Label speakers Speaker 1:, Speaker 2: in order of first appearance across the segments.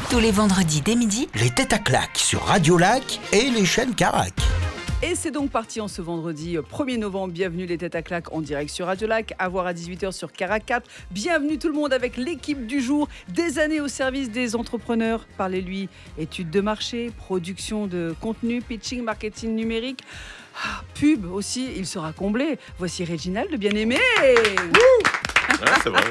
Speaker 1: Tous les vendredis dès midi,
Speaker 2: Les têtes à claques sur Radio Lac et les chaînes Carac.
Speaker 3: Et c'est donc parti en ce vendredi 1er novembre. Bienvenue les têtes à claques en direct sur Radio Lac, à voir à 18h sur Carac 4. Bienvenue tout le monde avec l'équipe du jour, des années au service des entrepreneurs. Parlez-lui, études de marché, production de contenu, pitching, marketing numérique, pub aussi, il sera comblé. Voici Réginald, bien-aimé.
Speaker 4: C'est vrai.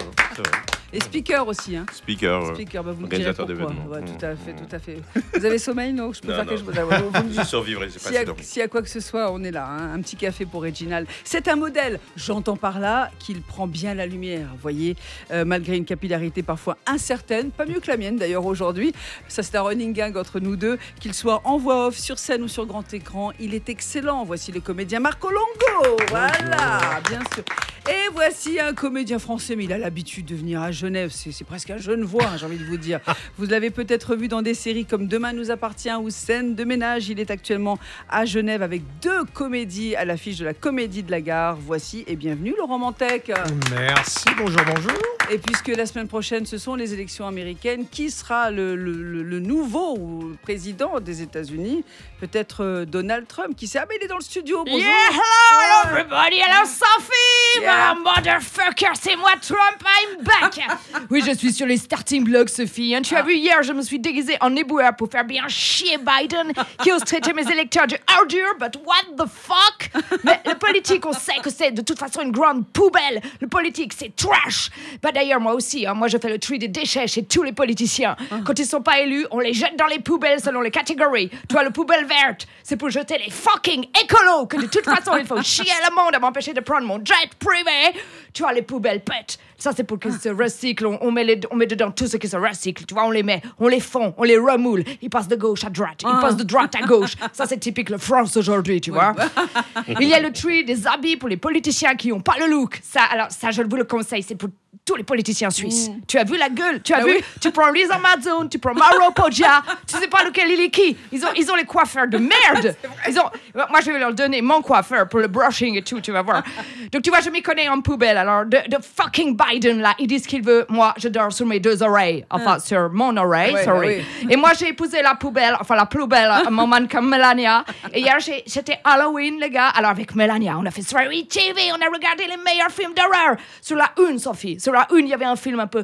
Speaker 3: Et speaker aussi. Hein.
Speaker 4: Speaker,
Speaker 3: Bah vous me direz
Speaker 4: organisateur
Speaker 3: pourquoi.
Speaker 4: d'événements.
Speaker 3: Ouais, tout à fait. Vous avez sommeil, non? Je peux faire quelque chose. Vous me
Speaker 4: Je survivrai, j'ai pas assez dormi.
Speaker 3: S'il y a quoi que ce soit, on est là. Hein. Un petit café pour Réginald. C'est un modèle, j'entends par là, qu'il prend bien la lumière. Vous voyez, malgré une capillarité parfois incertaine, pas mieux que la mienne d'ailleurs aujourd'hui. Ça, c'est un running gag entre nous deux. Qu'il soit en voix off, sur scène ou sur grand écran, il est excellent. Voici le comédien Marco Longo. Voilà, bien sûr. Et voici un comédien français, mais il a l'habitude de venir à Genève. C'est presque un Genevois, hein, j'ai envie de vous dire. Vous l'avez peut-être vu dans des séries comme Demain nous appartient ou Scène de ménage. Il est actuellement à Genève avec 2 comédies à l'affiche de la Comédie de la Gare. Voici et bienvenue Laurent Mantec.
Speaker 5: Merci, bonjour.
Speaker 3: Et puisque la semaine prochaine, ce sont les élections américaines, qui sera le nouveau président des États-Unis? Peut-être Donald Trump, qui sait. Ah, mais il est dans le studio. Bonjour.
Speaker 6: Yeah, hello everybody, hello Sophie,
Speaker 3: Yeah.
Speaker 6: motherfucker, c'est moi Trump, I'm back. Oui, je suis sur les starting blocks, Sophie. Hein. Tu as vu hier, je me suis déguisée en éboueur pour faire bien chier Biden, qui ose traiter mes électeurs de ordure, but what the fuck? Mais le politique, on sait que c'est de toute façon une grande poubelle. Le politique, c'est trash. Bah d'ailleurs, moi aussi, hein, moi je fais le tri des déchets chez tous les politiciens. Quand ils sont pas élus, on les jette dans les poubelles selon les catégories. Tu vois, le poubelle verte, c'est pour jeter les fucking écolos, que de toute façon, il faut chier le monde à m'empêcher de prendre mon jet privé. Tu vois, les poubelles pètent. Ça, c'est pour qu'ils se recyclent. On met dedans tout ce qui se recycle. Tu vois, on les met, on les fond, on les remoule. Ils passent de gauche à droite. Ils passent de droite à gauche. Ça, c'est typique la France aujourd'hui, tu vois. Il y a le tri des habits pour les politiciens qui n'ont pas le look. Ça, je vous le conseille. C'est pour tous les politiciens suisses. Tu as vu la gueule? Tu as vu? Tu prends Lisa Mazzone, tu prends Mauro Poggia. Tu sais pas lequel il est qui. Ils ont les coiffeurs de merde. Moi, je vais leur donner mon coiffeur pour le brushing et tout, tu vas voir. Donc, tu vois, je m'y connais en poubelle. Alors, de fucking Biden, là, il dit ce qu'il veut. Moi, je dors sur mes 2 oreilles. Enfin, sur mon oreille, sorry. Et moi, j'ai épousé la poubelle, la plus belle, mon mannequin Melania. Et hier, c'était Halloween, les gars. Alors, avec Melania, on a fait soirée TV, on a regardé les meilleurs films d'horreur. Sur la une, Sophie, sur la une, il y avait un film un peu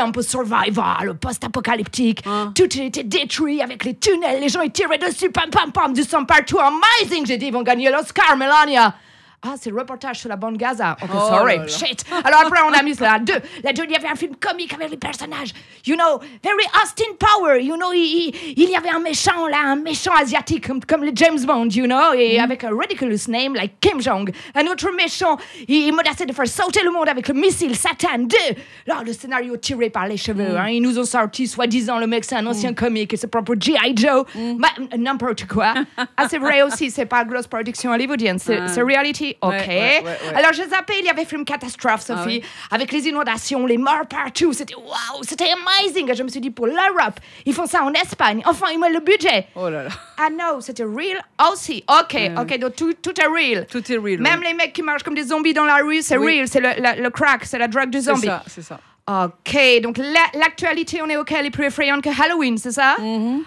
Speaker 6: survival, post-apocalyptique. Tout était détruit avec les tunnels, les gens ils tiraient dessus, pam, pam, pam, du sang partout. Amazing, j'ai dit, ils vont gagner l'Oscar, Melania. Ah, c'est le reportage sur la bande Gaza. Ok, sorry, shit. Alors après, on a mis la 2. La 2, il y avait un film comique avec les personnages. You know, very Austin Power. You know, il y avait un méchant asiatique comme le James Bond, you know, et avec un ridiculous name like Kim Jong. Un autre méchant, il menaçait de faire sauter le monde avec le missile Satan 2. Là, le scénario tiré par les cheveux. Hein, ils nous ont sorti, soi-disant, le mec, c'est un ancien comique et c'est propre G.I. Joe. N'importe quoi. Ah, c'est vrai aussi, c'est pas grosse production hollywoodienne, c'est reality. Ok.
Speaker 3: Ouais.
Speaker 6: Alors, j'ai zappé, il y avait film catastrophe, Sophie, avec les inondations, les morts partout. C'était waouh, c'était amazing. Et je me suis dit, pour l'Europe, ils font ça en Espagne. Enfin, ils mettent le budget.
Speaker 3: Oh là là.
Speaker 6: Ah non, c'était real aussi. Ok, donc tout est real.
Speaker 3: Tout est real.
Speaker 6: Même les mecs qui marchent comme des zombies dans la rue, c'est real. C'est le crack, c'est la drogue du zombie.
Speaker 3: C'est ça.
Speaker 6: Ok, donc l'actualité, on est ok, elle est plus effrayante que Halloween, c'est ça?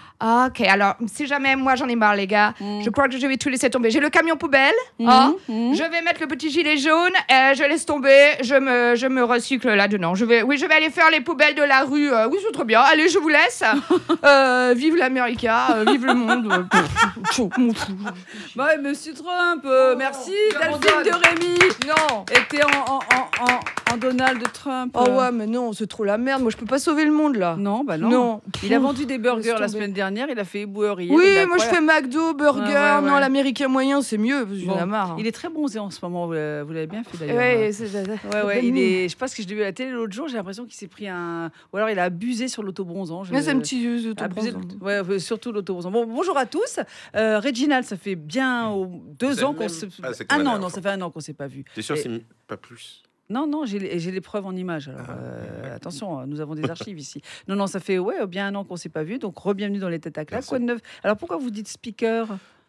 Speaker 6: Ok, alors, si jamais, moi j'en ai marre, les gars, je crois que je vais tout laisser tomber. J'ai le camion poubelle, je vais mettre le petit gilet jaune, je laisse tomber, je me recycle là-dedans. Je vais aller faire les poubelles de la rue. Oui, c'est trop bien. Allez, je vous laisse. Vive l'América, vive le monde.
Speaker 3: Bah, monsieur Trump, merci. Delphine de Rémy.
Speaker 6: Non.
Speaker 3: Était en Donald Trump.
Speaker 6: Oh ouais, mais non, c'est trop la merde. Moi, je peux pas sauver le monde, là.
Speaker 3: Non, bah non.
Speaker 6: Non.
Speaker 3: Il a vendu des burgers la semaine dernière, il a fait éboueur hier.
Speaker 6: Oui, moi je fais McDo, burger.
Speaker 3: Ouais.
Speaker 6: Non, l'américain moyen, c'est mieux. Parce que j'en ai marre.
Speaker 3: Il est très bronzé en ce moment, vous l'avez bien fait d'ailleurs.
Speaker 6: Ouais,
Speaker 3: Je sais pas ce que je l'ai vu à la télé l'autre jour, j'ai l'impression qu'il s'est pris un. Ou alors il a abusé sur l'autobronzant.
Speaker 6: Mais c'est un petit
Speaker 3: abusé. Ouais, surtout l'autobronzant. Bon, bonjour à tous. Réginald, ça fait bien 2 ans qu'on se. Un an, non, ça fait 1 an qu'on s'est pas vu.
Speaker 4: T'es sûr, c'est pas plus?
Speaker 3: Non, j'ai les preuves en images. Alors, attention, nous avons des archives ici. Non, ça fait bien 1 an qu'on ne s'est pas vu. Donc, re-bienvenue dans les têtes à claques. Quoi de neuf? Alors, pourquoi vous dites speaker?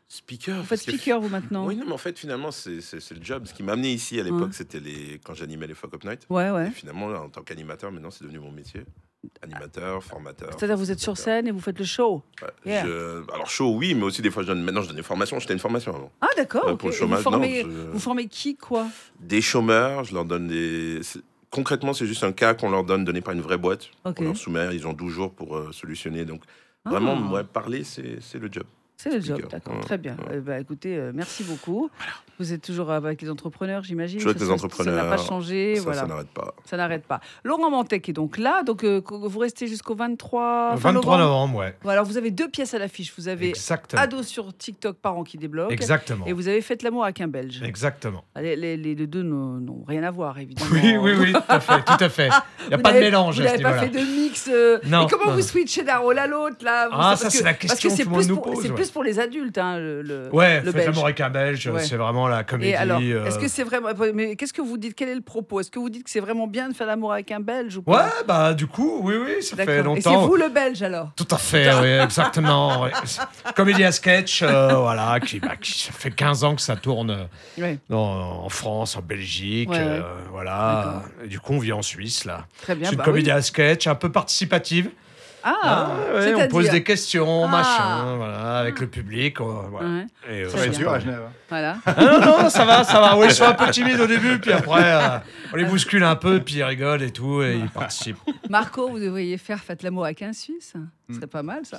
Speaker 4: Speaker.
Speaker 3: Vous faites speaker, vous, maintenant?
Speaker 4: Oui, non, mais en fait, finalement, c'est le job. Ce qui m'a amené ici à l'époque, c'était quand j'animais les Fuck Up Night.
Speaker 3: Ouais.
Speaker 4: Et finalement, en tant qu'animateur, maintenant, c'est devenu mon métier. Animateur, formateur.
Speaker 3: C'est-à-dire, vous êtes sur scène et vous faites le show?
Speaker 4: Ouais,
Speaker 3: Yeah.
Speaker 4: Alors, show, oui, mais aussi des fois, maintenant, je donne des formations. J'étais une formation avant.
Speaker 3: Ah, d'accord.
Speaker 4: Ouais,
Speaker 3: Ok.
Speaker 4: pour le
Speaker 3: Et
Speaker 4: chômage,
Speaker 3: vous formez qui, quoi?
Speaker 4: Des chômeurs, je leur donne Concrètement, c'est juste un cas qu'on leur donné par une vraie boîte.
Speaker 3: Ok.
Speaker 4: On leur soumet, ils ont 12 jours pour solutionner. Donc, vraiment, parler, c'est le job.
Speaker 3: C'est le job,
Speaker 4: Speaker.
Speaker 3: d'accord,
Speaker 4: Ouais,
Speaker 3: très bien.
Speaker 4: ouais.
Speaker 3: Écoutez, merci beaucoup. Vous êtes toujours avec les entrepreneurs, j'imagine.
Speaker 4: Toujours avec les
Speaker 3: Ça
Speaker 4: entrepreneurs.
Speaker 3: n'a pas changé,
Speaker 4: Ça,
Speaker 3: voilà.
Speaker 4: ça n'arrête pas.
Speaker 3: Ça n'arrête pas. Laurent Mantec est donc là, donc vous restez jusqu'au 23
Speaker 1: 23 novembre, ouais.
Speaker 3: Voilà, alors vous avez 2 pièces à l'affiche. Vous avez
Speaker 1: Exactement.
Speaker 3: Ado sur TikTok, parents qui débloquent.
Speaker 1: Exactement.
Speaker 3: Et vous avez Faites l'amour avec un Belge.
Speaker 1: Exactement.
Speaker 3: Les deux n'ont rien à voir, évidemment.
Speaker 1: Oui, tout à fait. Il n'y a
Speaker 3: Vous
Speaker 1: pas de
Speaker 3: n'avez-
Speaker 1: mélange
Speaker 3: Vous
Speaker 1: à ce
Speaker 3: n'avez pas
Speaker 1: niveau-là.
Speaker 3: fait de mix.
Speaker 1: Non,
Speaker 3: Et comment
Speaker 1: non,
Speaker 3: vous
Speaker 1: non.
Speaker 3: switchez d'un rôle à l'autre là
Speaker 1: Ça, c'est la question
Speaker 3: parce
Speaker 1: que
Speaker 3: que
Speaker 1: tout le monde nous pose.
Speaker 3: c'est
Speaker 1: ouais.
Speaker 3: plus pour les adultes, hein, le
Speaker 1: Faites
Speaker 3: belge.
Speaker 1: l'amour avec un Belge,
Speaker 3: Ouais.
Speaker 1: c'est vraiment la comédie.
Speaker 3: Et alors, est-ce que c'est vraiment. Mais qu'est-ce que vous dites? Quel est le propos? Est-ce que vous dites que c'est vraiment bien de faire l'amour avec un Belge ou pas?
Speaker 1: Ouais, du coup, oui, ça fait
Speaker 3: D'accord. Et c'est
Speaker 1: longtemps.
Speaker 3: vous le Belge alors?
Speaker 1: Tout à fait, oui, exactement. Ouais. Comédie à sketch, voilà, ça fait 15 ans que ça tourne
Speaker 3: Oui,
Speaker 1: en France, en Belgique,
Speaker 3: Ouais.
Speaker 1: voilà. Et du coup, on vit en Suisse, là.
Speaker 3: très bien.
Speaker 1: C'est une
Speaker 3: bah
Speaker 1: comédie
Speaker 3: oui.
Speaker 1: à sketch, un peu participative.
Speaker 3: Ah,
Speaker 1: Ouais, on pose des questions,
Speaker 3: Ah.
Speaker 1: machin, voilà, avec le public. Voilà.
Speaker 3: Ouais,
Speaker 1: Et,
Speaker 3: Ça va être
Speaker 1: c'est
Speaker 5: dur
Speaker 1: pas
Speaker 5: à
Speaker 1: mal.
Speaker 5: Genève.
Speaker 3: voilà.
Speaker 1: Non, ça va. Oui, ils sont un peu timides au début, puis après, on les bouscule un peu, puis ils rigolent et tout, et ils participent.
Speaker 3: Marco, vous devriez faire Faites l'amour avec un Suisse. Ce serait pas mal, ça.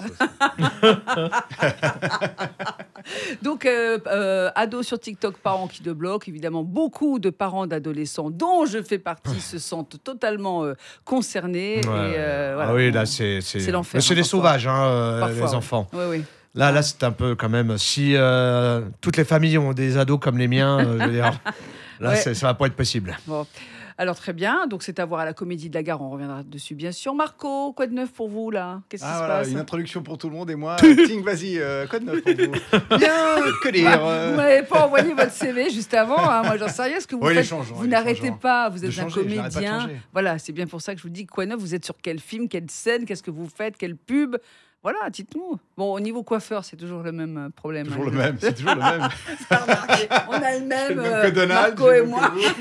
Speaker 3: Donc, ados sur TikTok, parents qui débloquent. Évidemment, beaucoup de parents d'adolescents, dont je fais partie, se sentent totalement concernés. Et, voilà.
Speaker 1: Ah oui, là, c'est
Speaker 3: l'enfer,
Speaker 1: Mais c'est
Speaker 3: hein,
Speaker 1: des
Speaker 3: parfois.
Speaker 1: sauvages,
Speaker 3: Parfois,
Speaker 1: les
Speaker 3: ouais.
Speaker 1: enfants.
Speaker 3: Oui.
Speaker 1: Là, c'est un peu quand même. Si toutes les familles ont des ados comme les miens, je veux dire, là,
Speaker 3: Ouais.
Speaker 1: ça va pas être possible.
Speaker 3: Bon. Alors, très bien. Donc, c'est à voir à la Comédie de la Gare. On reviendra dessus, bien sûr. Marco, quoi de neuf pour vous, là? Qu'est-ce qui se
Speaker 5: Voilà,
Speaker 3: passe?
Speaker 5: une introduction pour tout le monde et moi. Ting, vas-y, code 9 pour vous. Bien, que dire
Speaker 3: Vous m'avez pas envoyé votre CV juste avant, hein. Moi j'en sais rien ce que vous
Speaker 5: Ouais, il est
Speaker 3: faites.
Speaker 5: changeant,
Speaker 3: Vous
Speaker 5: il est
Speaker 3: n'arrêtez
Speaker 5: changeant.
Speaker 3: pas, vous
Speaker 5: De
Speaker 3: êtes un
Speaker 5: changer, je n'arrête pas de
Speaker 3: comédien.
Speaker 5: changer.
Speaker 3: Voilà, c'est bien pour ça que je vous dis quoi neuf, vous êtes sur quel film, quelle scène, qu'est-ce que vous faites, quelle pub? Voilà, dites-nous. Bon, au niveau coiffeur, c'est toujours le même problème.
Speaker 5: Toujours
Speaker 3: hein.
Speaker 5: le même, c'est toujours le même.
Speaker 3: On a le même,
Speaker 5: le même que Donald,
Speaker 3: Marco
Speaker 5: j'ai
Speaker 3: et
Speaker 5: le
Speaker 3: moi.
Speaker 5: même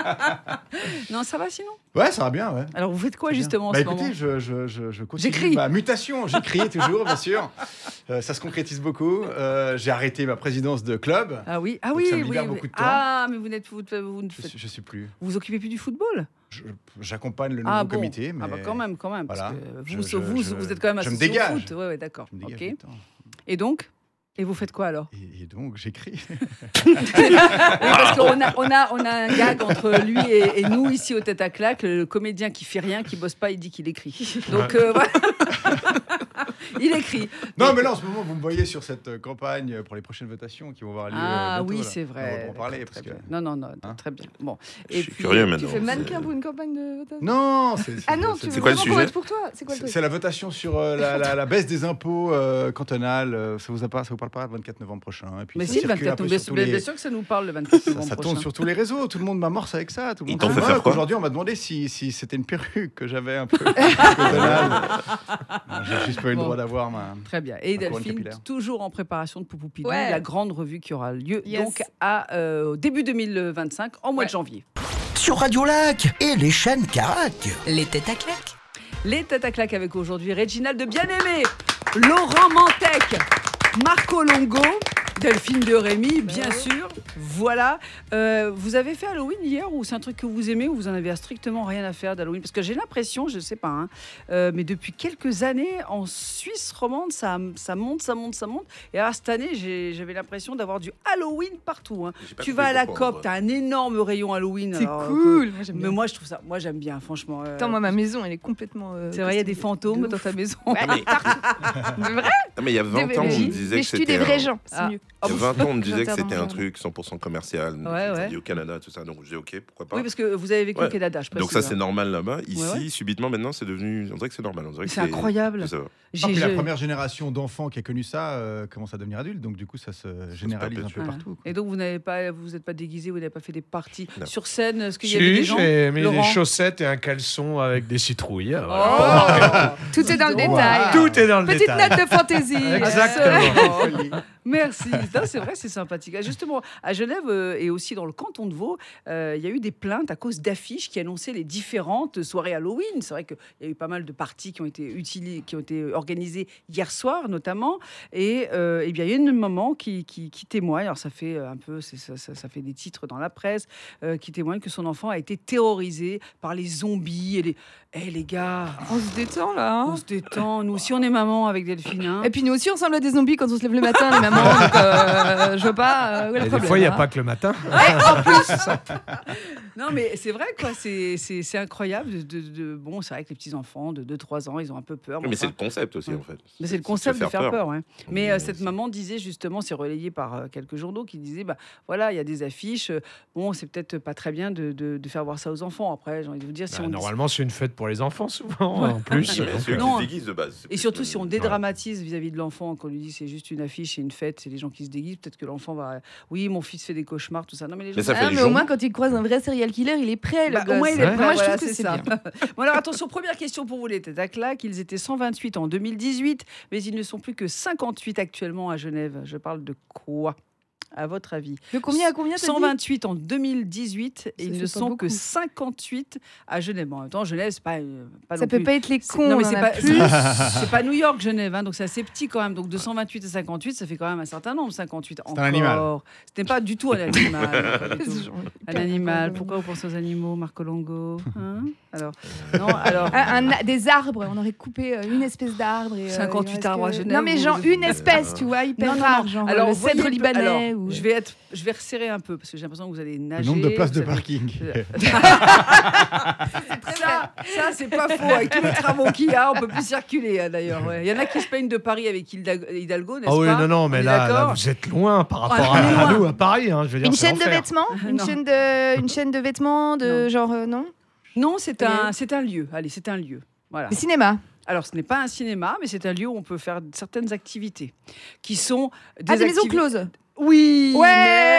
Speaker 5: que
Speaker 3: Non, ça va sinon?
Speaker 5: Ouais, ça va bien, ouais.
Speaker 3: Alors vous faites quoi
Speaker 5: Très bien.
Speaker 3: justement en
Speaker 5: Bah
Speaker 3: ce
Speaker 5: écoutez,
Speaker 3: moment?
Speaker 5: je continue
Speaker 3: J'écris.
Speaker 5: ma mutation. J'écris toujours, bien sûr. Ça se concrétise beaucoup. J'ai arrêté ma présidence de club.
Speaker 3: Ah oui,
Speaker 5: Donc
Speaker 3: oui,
Speaker 5: ça me
Speaker 3: oui.
Speaker 5: libère beaucoup de temps.
Speaker 3: Ah, mais vous ne faites...
Speaker 5: Je sais plus.
Speaker 3: vous occupez plus du football?
Speaker 5: J'accompagne le nouveau
Speaker 3: Ah bon.
Speaker 5: comité, mais
Speaker 3: Ah bah quand même,
Speaker 5: Voilà.
Speaker 3: parce que
Speaker 5: Je-
Speaker 3: vous êtes quand même
Speaker 5: je me
Speaker 3: associé au
Speaker 5: dégage.
Speaker 3: foot. Ouais, d'accord.
Speaker 5: je me dégage
Speaker 3: Ok.
Speaker 5: du temps.
Speaker 3: Et donc? Et vous faites quoi alors?
Speaker 5: Et donc j'écris.
Speaker 3: Oui, parce qu'on a un gag entre lui et nous ici au Tête à Claque. Le comédien qui fait rien, qui bosse pas, il dit qu'il écrit. Donc voilà. Il écrit.
Speaker 5: Non, mais là en ce moment, vous me voyez sur cette campagne pour les prochaines votations qui vont avoir lieu.
Speaker 3: Ah
Speaker 5: bientôt,
Speaker 3: oui,
Speaker 5: là.
Speaker 3: c'est vrai.
Speaker 5: On va en parler
Speaker 3: Très
Speaker 5: parce que.
Speaker 3: bien. Non,
Speaker 5: Hein
Speaker 3: très bien. Bon.
Speaker 4: Je suis curieux maintenant.
Speaker 6: Tu fais mannequin pour une campagne de votation?
Speaker 5: Non,
Speaker 6: Ah non, tu
Speaker 5: c'est-
Speaker 6: veux
Speaker 4: quoi le
Speaker 6: vraiment
Speaker 4: sujet
Speaker 6: pour être pour toi? C'est quoi le truc?
Speaker 5: C'est la votation sur la baisse des impôts cantonales. Ça vous parle pas le 24 novembre prochain. Et puis
Speaker 3: Mais
Speaker 5: ça
Speaker 3: si, le
Speaker 5: circule un
Speaker 3: 24
Speaker 5: peu
Speaker 3: novembre,
Speaker 5: sur tous
Speaker 3: bien
Speaker 5: les-
Speaker 3: sûr que ça nous parle le 24
Speaker 5: Ça,
Speaker 3: novembre
Speaker 5: ça
Speaker 3: prochain.
Speaker 5: tourne sur tous les réseaux, tout le monde m'amorce avec ça. Tout le
Speaker 4: Ils
Speaker 5: monde
Speaker 4: t'ont
Speaker 5: se
Speaker 4: fait
Speaker 5: moque.
Speaker 4: faire quoi
Speaker 5: Aujourd'hui, on m'a demandé si c'était une perruque que j'avais un peu. cantonale. Non, j'ai juste pas eu le
Speaker 3: Bon.
Speaker 5: droit d'avoir ma.
Speaker 3: Très bien. Et
Speaker 5: Ma couronne
Speaker 3: Delphine,
Speaker 5: capillaire.
Speaker 3: toujours en préparation de Poupoupidou,
Speaker 6: Ouais.
Speaker 3: la grande revue qui aura lieu
Speaker 6: Yes.
Speaker 3: donc au début 2025, en mois de janvier.
Speaker 2: Sur Radio Lac et les chaînes Carac.
Speaker 7: Les têtes à claques.
Speaker 3: Les têtes à claque avec aujourd'hui Réginald de Bien-Aimé, Laurent Mantec, Marco Longo, Delphine de Rémy, bien sûr. Voilà. Vous avez fait Halloween hier ou c'est un truc que vous aimez ou vous en avez strictement rien à faire d'Halloween? Parce que j'ai l'impression, je ne sais pas, hein, mais depuis quelques années, en Suisse romande, ça monte. Et alors, cette année, j'avais l'impression d'avoir du Halloween partout. Hein.
Speaker 4: J'ai pas
Speaker 3: Tu
Speaker 4: compris
Speaker 3: vas à la
Speaker 4: pourquoi, en
Speaker 3: COP,
Speaker 4: vrai.
Speaker 3: tu as un énorme rayon Halloween.
Speaker 6: C'est
Speaker 3: alors,
Speaker 6: cool. Moi, j'aime
Speaker 3: Mais
Speaker 6: bien.
Speaker 3: moi, je trouve ça. Moi, j'aime bien, franchement.
Speaker 6: Attends, moi, ma maison, elle est complètement.
Speaker 3: C'est vrai, il y a des
Speaker 6: customisée.
Speaker 3: fantômes
Speaker 6: De
Speaker 3: dans
Speaker 6: ouf.
Speaker 3: ta maison.
Speaker 6: Ouais, C'est vrai?
Speaker 4: Non, mais il y a 20 ans, on me disait
Speaker 6: Mais
Speaker 4: que
Speaker 6: je tue
Speaker 4: c'était.
Speaker 6: des vrais
Speaker 4: un-
Speaker 6: gens, c'est
Speaker 3: Ah.
Speaker 6: mieux.
Speaker 4: Il y a 20 ans, on me disait que
Speaker 6: J'interviens
Speaker 4: c'était un
Speaker 6: jamais.
Speaker 4: truc 100% commercial.
Speaker 3: Ouais.
Speaker 4: Dit au Canada, tout ça. Donc je dis ok, pourquoi pas.
Speaker 3: Oui, parce que vous avez vécu au
Speaker 4: Ouais.
Speaker 3: Canada, je précise.
Speaker 4: Donc ça, c'est
Speaker 3: hein.
Speaker 4: normal là-bas. Ici,
Speaker 3: Ouais.
Speaker 4: subitement, maintenant, c'est devenu. On dirait que c'est normal. On dirait que
Speaker 3: C'est incroyable.
Speaker 4: Ça va.
Speaker 3: J'ai-
Speaker 5: puis la
Speaker 3: j'ai-
Speaker 5: première génération d'enfants qui a connu ça commence à devenir adulte, donc du coup ça se généralise un peu
Speaker 4: perpétue.
Speaker 5: partout. quoi.
Speaker 3: Et donc vous n'êtes pas déguisé, vous n'avez pas fait des parties
Speaker 4: Non.
Speaker 3: sur scène, est-ce qu'il y avait des
Speaker 1: Si,
Speaker 3: gens?
Speaker 1: j'ai mis des
Speaker 3: Laurent
Speaker 1: chaussettes et un caleçon avec des citrouilles.
Speaker 3: Oh
Speaker 1: Voilà.
Speaker 6: Tout est dans le
Speaker 3: Dis donc.
Speaker 6: détail.
Speaker 1: Tout est dans le
Speaker 6: Petite
Speaker 1: détail.
Speaker 6: note de fantaisie.
Speaker 1: Exactement.
Speaker 3: Merci. Non, c'est vrai, c'est sympathique. Justement, à Genève et aussi dans le canton de Vaud, il y a eu des plaintes à cause d'affiches qui annonçaient les différentes soirées Halloween. C'est vrai qu'il y a eu pas mal de parties qui ont été organisées hier soir, notamment. Et bien, il y a une maman qui témoigne. Alors, ça fait un peu, ça fait des titres dans la presse, qui témoigne que son enfant a été terrorisé par les zombies et les gars.
Speaker 6: On se détend là.
Speaker 3: On se détend. Nous aussi, on est maman avec Delphine. Hein.
Speaker 6: Et puis nous aussi, on ressemble à des zombies quand on se lève le matin, les mamans. Donc, je vois pas où est le
Speaker 1: Et
Speaker 6: problème.
Speaker 1: des fois, il n'y a
Speaker 6: hein.
Speaker 1: pas que le matin.
Speaker 3: En plus. Non, mais c'est vrai, quoi. C'est incroyable. Bon, c'est vrai que les petits enfants de 2-3 ans, ils ont un peu peur.
Speaker 4: Mais c'est le concept aussi, en fait.
Speaker 3: Mais c'est le concept de faire peur. Ouais. Mais
Speaker 4: Oui,
Speaker 3: cette maman disait justement, c'est relayé par quelques journaux qui disaient, voilà, il y a des affiches. Bon, c'est peut-être pas très bien de faire voir ça aux enfants. Après, j'ai envie de vous dire, si
Speaker 1: Normalement, c'est une fête pour les enfants, souvent, en plus.
Speaker 4: C'est ceux qui
Speaker 3: Non.
Speaker 4: se déguisent de base.
Speaker 3: Et surtout, si on dédramatise vis-à-vis de l'enfant, qu'on lui dit c'est juste une affiche, c'est une fête, c'est les gens qui se déguisent, peut-être que l'enfant va. Oui, mon fils fait des cauchemars, tout ça. Non, mais les gens.
Speaker 4: Mais ça fait les
Speaker 6: Mais au
Speaker 4: gens.
Speaker 6: moins, quand il croise un vrai serial killer, il est prêt. Le
Speaker 3: Au
Speaker 6: gosse.
Speaker 3: moins, il est prêt.
Speaker 6: Moi, je
Speaker 3: Voilà,
Speaker 6: trouve que c'est
Speaker 3: ça.
Speaker 6: bien.
Speaker 3: Bon, alors attention, première question pour vous, les têtes à claque. Ils étaient 128 en 2018, mais ils ne sont plus que 58 actuellement à Genève. Je parle de quoi, à votre avis?
Speaker 6: De combien à combien t'as dit
Speaker 3: 128 en 2018 et
Speaker 6: Ça
Speaker 3: ils
Speaker 6: fait
Speaker 3: ne
Speaker 6: pas
Speaker 3: sont que
Speaker 6: beaucoup.
Speaker 3: 58 à Genève. En même temps, Genève, c'est pas
Speaker 6: Ça
Speaker 3: non
Speaker 6: peut
Speaker 3: plus-
Speaker 6: pas être les
Speaker 3: c'est-
Speaker 6: cons.
Speaker 3: non, mais
Speaker 6: on en
Speaker 3: c'est
Speaker 6: a
Speaker 3: pas,
Speaker 6: plus.
Speaker 3: c'est pas New York, Genève, hein, donc c'est assez petit quand même. Donc de 128 à 58, ça fait quand même un certain nombre. 58
Speaker 5: C'est un animal.
Speaker 3: Ce n'est pas du tout un animal. Pas du tout.
Speaker 6: C'est genre-
Speaker 3: Un animal. Pourquoi vous pensez aux animaux, Marco Longo, hein? Alors, non, alors.
Speaker 6: Des arbres, on aurait coupé une espèce d'arbre. Et,
Speaker 3: 58
Speaker 6: il reste
Speaker 3: arbres à
Speaker 6: que-
Speaker 3: Genève,
Speaker 6: Non, mais
Speaker 3: vous-
Speaker 6: genre une espèce, tu vois, hyper rare. Genre
Speaker 3: Alors,
Speaker 6: le
Speaker 3: voyez
Speaker 6: cèdre
Speaker 3: le-
Speaker 6: libanais.
Speaker 3: alors,
Speaker 6: ou...
Speaker 3: je vais resserrer un peu parce que j'ai l'impression que vous allez nager.
Speaker 5: Le nombre de places de
Speaker 3: vous allez-
Speaker 5: parking.
Speaker 3: Ça, c'est pas faux. Avec tous les travaux qu'il y a, on peut plus circuler, hein, d'ailleurs. Ouais. Il y en a qui se plaignent de Paris avec Hidalgo, n'est-ce
Speaker 1: Ah oui,
Speaker 3: pas?
Speaker 1: non, mais
Speaker 3: On est
Speaker 1: là,
Speaker 3: d'accord
Speaker 1: vous êtes loin par rapport
Speaker 3: on est
Speaker 1: à
Speaker 3: loin.
Speaker 1: nous, à Paris. Hein, je veux dire,
Speaker 6: Une
Speaker 1: c'est
Speaker 6: chaîne de
Speaker 1: l'enfer.
Speaker 6: vêtements
Speaker 3: Non.
Speaker 6: Une chaîne de vêtements de
Speaker 3: Non.
Speaker 6: genre non.
Speaker 3: Non, c'est un lieu. Allez, c'est un lieu. Voilà.
Speaker 6: Le cinéma.
Speaker 3: Alors, ce n'est pas un cinéma, mais c'est un lieu où on peut faire certaines activités qui sont des
Speaker 6: Des maisons
Speaker 3: activités-
Speaker 6: closes.
Speaker 3: Oui.
Speaker 6: Ouais.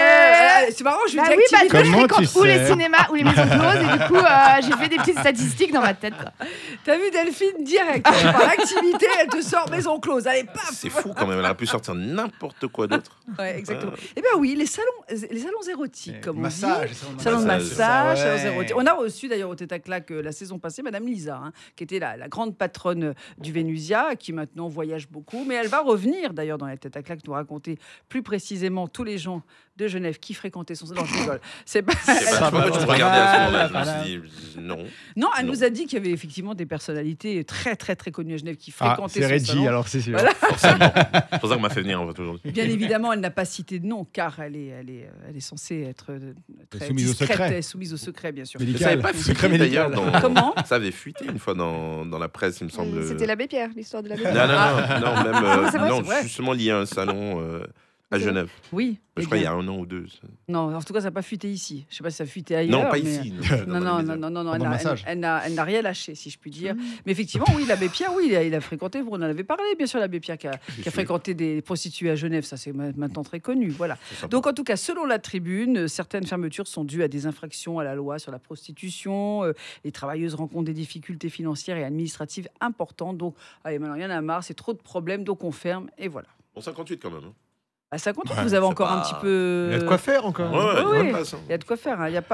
Speaker 3: mais, c'est marrant, je
Speaker 6: Bah
Speaker 3: dis
Speaker 6: oui, parce
Speaker 3: activité.
Speaker 6: que je
Speaker 5: Comment tu
Speaker 6: fréquente ou les
Speaker 5: sais
Speaker 6: cinémas ou les maisons closes et du coup j'ai fait des petites statistiques dans ma tête.
Speaker 3: T'as vu Delphine direct. Par l'activité, elle te sort maison close. Allez, paf.
Speaker 4: C'est fou quand même, elle aurait pu sortir n'importe quoi d'autre.
Speaker 3: Ouais, exactement. Eh bien oui, les salons érotiques, comme on
Speaker 5: Massage,
Speaker 3: dit.
Speaker 5: salon de
Speaker 3: Salon de
Speaker 4: massage,
Speaker 3: massage,
Speaker 5: ça, ouais.
Speaker 3: salons érotiques. On a reçu d'ailleurs au Tête à Claque la saison passée Madame Lisa, hein, qui était la grande patronne du Vénusia, qui maintenant voyage beaucoup. Mais elle va revenir d'ailleurs dans la Tête à Claque nous raconter plus précisément tous les gens de Genève qui fréquentaient son salon. Je rigole. C'est pas...
Speaker 4: Je sais pas pourquoi tu me regardais à ce moment-là. Je me suis dit, non.
Speaker 3: Non, elle
Speaker 4: Non.
Speaker 3: nous a dit qu'il y avait effectivement des personnalités très très très connues à Genève qui
Speaker 5: Ah,
Speaker 3: fréquentaient
Speaker 5: c'est
Speaker 3: son
Speaker 5: Reggie,
Speaker 3: salon.
Speaker 5: alors c'est sûr.
Speaker 3: Voilà.
Speaker 4: Forcément. C'est pour ça qu'on m'a fait venir en fait aujourd'hui.
Speaker 3: Bien évidemment, elle n'a pas cité de nom car elle est censée être très
Speaker 5: Soumise au
Speaker 3: discrète
Speaker 5: secret.
Speaker 3: et soumise au secret, bien sûr.
Speaker 4: Mais ça
Speaker 5: Médical.
Speaker 4: avait pas
Speaker 5: Secret
Speaker 4: fuité d'ailleurs
Speaker 5: médical.
Speaker 4: dans...
Speaker 3: Comment
Speaker 4: Ça avait fuité une fois dans la presse, il me semble.
Speaker 6: C'était l'abbé Pierre, l'histoire de l'abbé Pierre.
Speaker 4: Non, même
Speaker 3: c'est vrai,
Speaker 4: non,
Speaker 3: c'est vrai.
Speaker 4: justement lié à un salon à Genève.
Speaker 3: Oui.
Speaker 4: Je
Speaker 3: eh
Speaker 4: crois il y
Speaker 3: bien.
Speaker 4: a 1 an ou 2.
Speaker 3: Non, en tout cas, ça n'a pas fuité ici. Je ne sais pas si ça a fuité ailleurs.
Speaker 4: Non, pas
Speaker 3: mais-
Speaker 4: ici.
Speaker 3: Non,
Speaker 5: Pendant le massage.
Speaker 3: elle n'a rien lâché, si je puis dire. Mais effectivement, oui, l'abbé Pierre, oui, il a fréquenté, vous en avez parlé, bien sûr, l'abbé Pierre qui a fréquenté des prostituées à Genève, ça c'est maintenant très connu. Voilà. Donc, en tout cas, selon la tribune, certaines fermetures sont dues à des infractions à la loi sur la prostitution. Les travailleuses rencontrent des difficultés financières et administratives importantes. Donc, allez, maintenant, il y en a marre, c'est trop de problèmes, donc on ferme, et voilà.
Speaker 4: Bon, 58 quand même. Hein.
Speaker 3: À 50 ans,
Speaker 4: Ouais,
Speaker 3: vous avez
Speaker 4: c'est
Speaker 3: encore un
Speaker 4: pas-
Speaker 3: petit peu.
Speaker 1: Il y a de quoi faire encore.
Speaker 4: Ouais,
Speaker 3: oui.
Speaker 4: bonne place, hein.
Speaker 3: Il y a de quoi faire. Il n'y a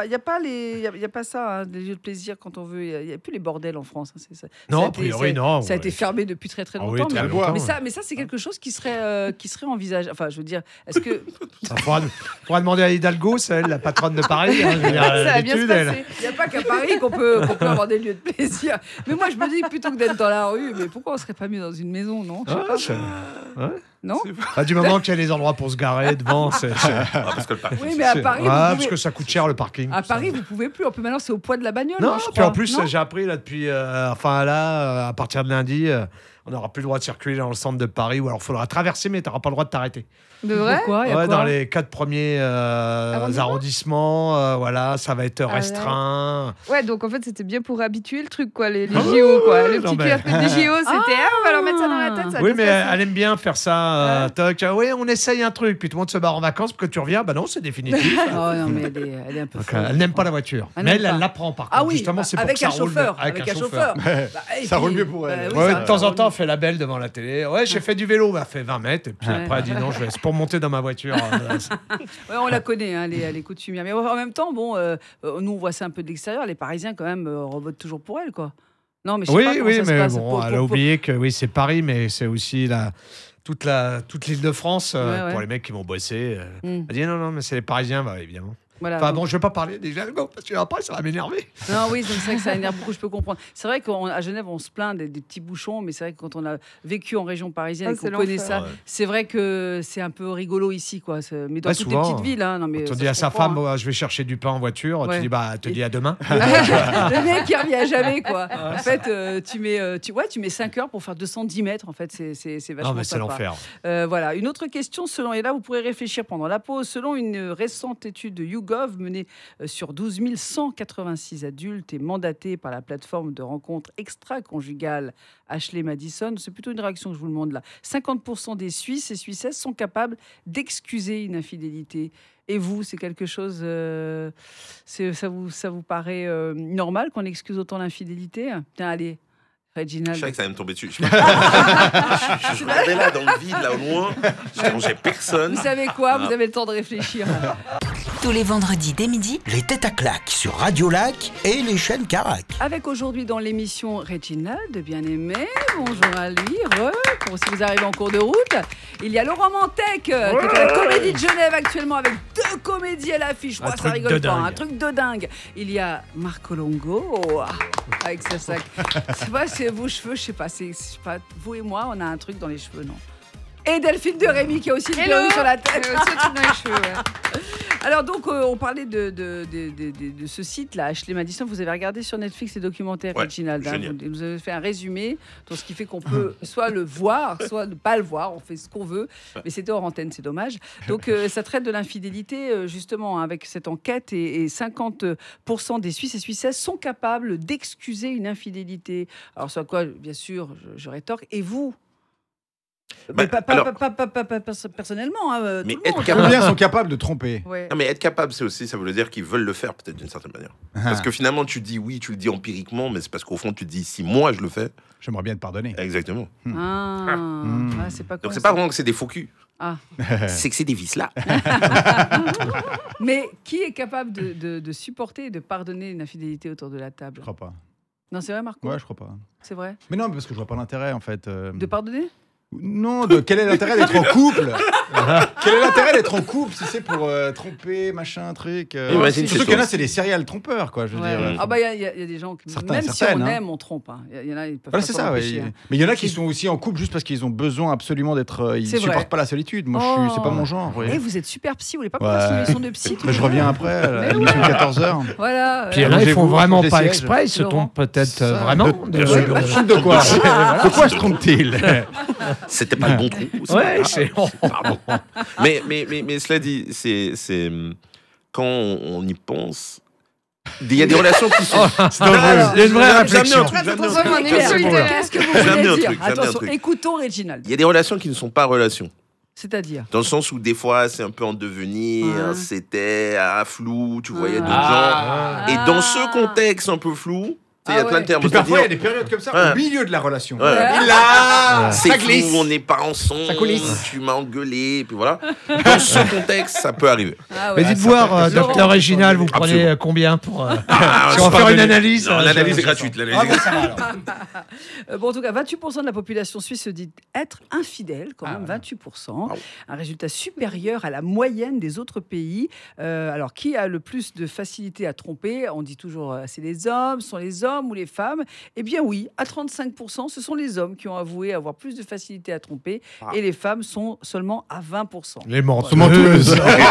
Speaker 3: pas ça, hein, des lieux de plaisir quand on veut. Il n'y a plus les bordels en France. Hein,
Speaker 1: Non,
Speaker 3: ça
Speaker 1: a priori, non.
Speaker 3: Ça a été
Speaker 1: ouais.
Speaker 3: fermé depuis très très
Speaker 1: Ah oui,
Speaker 3: longtemps.
Speaker 1: très
Speaker 3: mais,
Speaker 1: longtemps,
Speaker 3: mais
Speaker 1: ouais.
Speaker 3: ça, c'est quelque chose qui serait envisageable. Enfin, je veux dire, est-ce que
Speaker 1: Ça faudra demander à Hidalgo, c'est elle, la patronne de Paris. Hein, je veux dire,
Speaker 6: Ça va bien se
Speaker 1: d'habitude, elle-
Speaker 6: passer.
Speaker 3: il n'y a pas qu'à Paris qu'on peut avoir des lieux de plaisir. Mais moi, je me dis plutôt que d'être dans la rue, mais pourquoi on serait pas mieux dans une maison, non? Je sais
Speaker 1: Ah,
Speaker 3: pas.
Speaker 1: c'est-
Speaker 3: Non.
Speaker 1: Ah, du moment qu'il y a des endroits pour se garer devant, c'est.
Speaker 4: Ah, parce que le parking,
Speaker 3: Oui,
Speaker 4: c'est-
Speaker 3: mais à Paris,
Speaker 1: Ah,
Speaker 3: vous
Speaker 1: parce
Speaker 3: pouvez...
Speaker 1: que ça coûte cher le parking.
Speaker 3: à Paris, vous pouvez plus. En plus, maintenant, c'est au poids de la bagnole.
Speaker 1: Non,
Speaker 3: hein, je
Speaker 1: puis
Speaker 3: crois.
Speaker 1: en plus,
Speaker 3: Non
Speaker 1: j'ai appris là depuis. Enfin là, à partir de lundi, on n'aura plus le droit de circuler dans le centre de Paris, ou alors il faudra traverser, mais tu n'auras pas le droit de t'arrêter.
Speaker 6: De vrai
Speaker 3: Pourquoi? Il y a
Speaker 1: Ouais,
Speaker 3: quoi
Speaker 1: dans les 4 premiers arrondissements, voilà, ça va être
Speaker 6: ouais.
Speaker 1: restreint.
Speaker 6: Ouais, donc en fait c'était bien pour habituer le truc quoi, les
Speaker 1: Ah
Speaker 6: JO quoi. Le
Speaker 1: non,
Speaker 6: petit
Speaker 1: mais-
Speaker 6: QR code des JO, c'était on va leur mettre ça dans la tête. Ça va
Speaker 1: Oui,
Speaker 6: bien
Speaker 1: mais
Speaker 6: se passer.
Speaker 1: elle aime bien faire ça. Toc, oui, on essaye un truc, puis tout le monde se barre en vacances, puis que tu reviens, bah non, c'est définitif.
Speaker 3: Oh non, mais elle est un peu
Speaker 1: Donc,
Speaker 3: folle.
Speaker 1: elle n'aime pas la voiture.
Speaker 3: Elle
Speaker 1: mais
Speaker 3: n'aime
Speaker 1: elle
Speaker 3: pas.
Speaker 1: l'apprend par contre.
Speaker 3: Ah oui,
Speaker 1: Justement, c'est pour
Speaker 3: avec
Speaker 1: que ça
Speaker 3: un
Speaker 1: roule
Speaker 3: chauffeur.
Speaker 1: avec un chauffeur.
Speaker 3: Bah, et
Speaker 5: Ça
Speaker 3: puis,
Speaker 5: roule mieux pour elle.
Speaker 3: oui,
Speaker 1: Ouais,
Speaker 3: ça
Speaker 1: de temps en
Speaker 3: roule
Speaker 1: temps,
Speaker 3: mieux.
Speaker 1: fait la belle devant la télé. Ouais, j'ai fait du vélo, bah fait 20 mètres. Et puis après, elle dit non, je laisse pour monter dans ma voiture.
Speaker 3: Ouais, on la connaît, hein, les coutumières. Mais en même temps, bon, nous, on voit ça un peu de l'extérieur. Les Parisiens, quand même, votent toujours pour elle, quoi. Non, mais je sais pas comment ça se
Speaker 1: mais
Speaker 3: passe.
Speaker 1: bon, elle a oublié que oui, c'est Paris, mais c'est aussi toute l'île de France
Speaker 3: Ouais.
Speaker 1: pour les mecs qui vont bosser. Elle dit non, mais c'est les Parisiens, bah évidemment.
Speaker 3: Voilà,
Speaker 1: Enfin
Speaker 3: donc-
Speaker 1: bon, je vais pas parler des jargons parce que après ça va m'énerver.
Speaker 3: Non, oui, donc c'est vrai que ça énerve beaucoup, je peux comprendre. C'est vrai qu'à Genève, on se plaint des petits bouchons, mais c'est vrai que quand on a vécu en région parisienne
Speaker 6: Ah,
Speaker 3: et qu'on
Speaker 6: c'est
Speaker 3: connaît
Speaker 6: l'enfer.
Speaker 3: ça, c'est vrai que c'est un peu rigolo ici, quoi. Mais dans
Speaker 1: Ouais,
Speaker 3: toutes
Speaker 1: souvent,
Speaker 3: les petites villes, hein. Non, mais
Speaker 1: Quand on
Speaker 3: ça,
Speaker 1: dit
Speaker 3: je
Speaker 1: à sa
Speaker 3: comprends,
Speaker 1: femme,
Speaker 3: hein.
Speaker 1: je vais chercher du pain en voiture,
Speaker 3: Ouais.
Speaker 1: tu dis bah te dis à demain.
Speaker 3: Le mec, il revient jamais, quoi. En fait, tu mets 5 heures pour faire 210 mètres. En fait, c'est vachement
Speaker 1: Non mais c'est
Speaker 3: sympa.
Speaker 1: l'enfer.
Speaker 3: Voilà. Une autre question, et là, vous pourrez réfléchir pendant la pause. Selon une récente étude de YouGov menée sur 12 186 adultes et mandatés par la plateforme de rencontres extra-conjugales Ashley Madison, c'est plutôt une réaction que je vous demande là. 50% des Suisses et Suissesses sont capables d'excuser une infidélité. Et vous, c'est quelque chose, ça vous paraît normal qu'on excuse autant l'infidélité? Tiens, allez,
Speaker 4: Je
Speaker 3: Reginald.
Speaker 4: savais que ça allait me tomber dessus. Je regardais là dans le vide, là au loin. Je dérangeais personne.
Speaker 3: Vous savez quoi? Vous avez le temps de réfléchir.
Speaker 2: Tous les vendredis dès midi, les têtes à claques sur Radio Lac et les chaînes Carac.
Speaker 3: Avec aujourd'hui dans l'émission Reginald, bien-aimé, bonjour à lui, pour si vous arrivez en cours de route. Il y a Laurent Mantec, qui est à la Comédie de Genève actuellement avec 2 comédies à l'affiche. Je crois
Speaker 1: Un
Speaker 3: que ça
Speaker 1: truc
Speaker 3: rigole
Speaker 1: de
Speaker 3: pas,
Speaker 1: dingue.
Speaker 3: un truc de dingue. Il y a Marco Longo, avec sa sac. C'est pas, c'est vos cheveux, je sais pas, c'est pas, vous et moi, on a un truc dans les cheveux, non? Et Delphine de Rémy qui a aussi une
Speaker 6: Hello.
Speaker 3: perruque sur la tête.
Speaker 6: Aussi un truc dans les cheveux, ouais.
Speaker 3: Alors donc, on parlait de ce site-là, Ashley Madison. Vous avez regardé sur Netflix les documentaires,
Speaker 4: Ouais,
Speaker 3: Reginald. Hein,
Speaker 4: génial.
Speaker 3: vous avez fait un résumé, donc ce qui fait qu'on peut soit le voir, soit ne pas le voir. On fait ce qu'on veut, mais c'était hors antenne, c'est dommage. Donc ça traite de l'infidélité, justement, hein, avec cette enquête. Et 50% des Suisses et Suissesses sont capables d'excuser une infidélité. Alors sur quoi, bien sûr, je rétorque. Et vous?
Speaker 4: Bah,
Speaker 3: Mais pas personnellement, hein,
Speaker 4: Mais
Speaker 3: tout le
Speaker 4: être
Speaker 3: monde.
Speaker 4: capable-
Speaker 5: Combien sont capables de tromper?
Speaker 3: Ouais.
Speaker 4: Non, mais être capable, c'est aussi, ça veut dire qu'ils veulent le faire, peut-être d'une certaine manière. Parce que finalement, tu dis oui, tu le dis empiriquement, mais c'est parce qu'au fond, tu te dis si moi je le fais.
Speaker 5: J'aimerais bien te pardonner.
Speaker 4: Exactement.
Speaker 3: C'est pas con,
Speaker 4: Donc c'est
Speaker 3: ça.
Speaker 4: pas vraiment que c'est des faux culs.
Speaker 3: Ah.
Speaker 4: C'est que c'est des vis là.
Speaker 3: Mais qui est capable de supporter et de pardonner une infidélité autour de la table?
Speaker 5: Je crois pas.
Speaker 3: Non, c'est vrai, Marco?
Speaker 5: Ouais, je crois pas.
Speaker 3: C'est vrai?
Speaker 5: Mais non, parce que je vois pas l'intérêt en fait.
Speaker 3: De pardonner?
Speaker 5: Non, quel est l'intérêt d'être en couple? Quel est l'intérêt d'être en couple si c'est pour tromper, machin, truc
Speaker 4: Imagine,
Speaker 5: Surtout
Speaker 4: c'est
Speaker 5: qu'il y en a,
Speaker 4: ça.
Speaker 5: c'est des serial trompeurs, quoi. Je veux dire.
Speaker 3: Ah bah il y a des gens qui,
Speaker 5: Certains,
Speaker 3: même si
Speaker 5: certaines,
Speaker 3: on
Speaker 5: hein.
Speaker 3: aime, on trompe. Hein. Il y en a, ils peuvent
Speaker 5: Voilà,
Speaker 3: pas
Speaker 5: c'est
Speaker 3: s'en
Speaker 5: ça. Ouais.
Speaker 3: empêcher, hein.
Speaker 5: Mais il y en a qui sont aussi en couple juste parce qu'ils ont besoin absolument d'être. Ils
Speaker 3: C'est
Speaker 5: supportent
Speaker 3: vrai.
Speaker 5: pas la solitude. Moi,
Speaker 3: Oh.
Speaker 5: c'est pas mon genre. vous voyez.
Speaker 3: Eh, vous êtes super psy, vous voulez pas
Speaker 5: Ouais.
Speaker 3: qu'on fasse une émission de psy tous
Speaker 5: Mais
Speaker 3: les
Speaker 5: je
Speaker 3: deux?
Speaker 5: reviens après à
Speaker 3: Mais
Speaker 5: l'émission de 14h.
Speaker 3: Voilà.
Speaker 1: Puis il y en a, ils font
Speaker 5: Allongez-vous,
Speaker 1: vraiment
Speaker 5: changez
Speaker 1: pas
Speaker 5: siège.
Speaker 1: exprès, ils se
Speaker 3: Laurent.
Speaker 1: trompent peut-être
Speaker 5: Ça,
Speaker 1: vraiment.
Speaker 5: de quoi De quoi se trompe-t-il?
Speaker 4: C'était pas le bon trou. c'est pas
Speaker 1: Ouais,
Speaker 4: grave.
Speaker 1: c'est.
Speaker 4: Pardon. Mais cela dit, c'est quand on y pense. Il y a des relations qui sont.
Speaker 1: C'est dangereux. Il y a une vraie
Speaker 4: J'ai amené
Speaker 1: réflexion.
Speaker 4: un truc, j'ai amené un
Speaker 6: Attention,
Speaker 4: truc.
Speaker 6: on est
Speaker 3: Qu'est-ce
Speaker 6: sur
Speaker 3: que- qu'est-ce que vous
Speaker 4: J'ai amené
Speaker 3: voulez
Speaker 4: un
Speaker 3: dire?
Speaker 4: truc, j'ai amené un
Speaker 3: Attention,
Speaker 4: truc.
Speaker 3: écoutons Reginald.
Speaker 4: Il y a des relations qui ne sont pas relations.
Speaker 3: C'est-à-dire?
Speaker 4: Dans le sens où des fois c'est un peu en devenir,
Speaker 3: Ouais.
Speaker 4: c'était flou, tu voyais d'autres
Speaker 1: Ah.
Speaker 4: gens. Et dans ce contexte un peu flou, il y a
Speaker 3: Ah
Speaker 4: plein
Speaker 3: ouais.
Speaker 4: de termes.
Speaker 5: Puis parfois, il y a
Speaker 4: C'est-à-dire,
Speaker 5: des périodes comme ça
Speaker 4: Ouais.
Speaker 5: au milieu de la relation.
Speaker 4: Ouais.
Speaker 5: Et là,
Speaker 4: c'est
Speaker 5: ça
Speaker 4: flou,
Speaker 5: glisse.
Speaker 4: on n'est pas ensemble,
Speaker 5: Ça coulisse.
Speaker 4: tu m'as engueulé, et puis voilà. Dans ce contexte, ça peut arriver.
Speaker 3: Ah
Speaker 1: Mais
Speaker 3: ouais.
Speaker 1: dites voir,
Speaker 3: Laurent,
Speaker 1: docteur Réginal, vous
Speaker 4: Absolument.
Speaker 1: prenez combien pour.
Speaker 4: Ah,
Speaker 1: Si on
Speaker 4: c'est
Speaker 1: va
Speaker 4: pas
Speaker 1: faire une
Speaker 4: donné.
Speaker 1: analyse.
Speaker 4: Non,
Speaker 1: je-
Speaker 4: l'analyse
Speaker 1: je-
Speaker 4: est gratuite. l'analyse
Speaker 1: Ah
Speaker 4: est
Speaker 1: bon,
Speaker 4: gratuite.
Speaker 1: ça va, alors.
Speaker 3: Bon, en tout cas, 28% de la population suisse se dit être infidèle, quand même,
Speaker 1: ouais.
Speaker 3: 28%.
Speaker 4: Ah ouais.
Speaker 3: Un résultat supérieur à la moyenne des autres pays. Alors, qui a le plus de facilité à tromper? On dit toujours, c'est les hommes, sont les hommes ou les femmes? Eh bien oui, à 35%, ce sont les hommes qui ont avoué avoir plus de facilité à tromper et les femmes sont seulement à 20%.
Speaker 1: Les menteuses.
Speaker 5: Menteuse.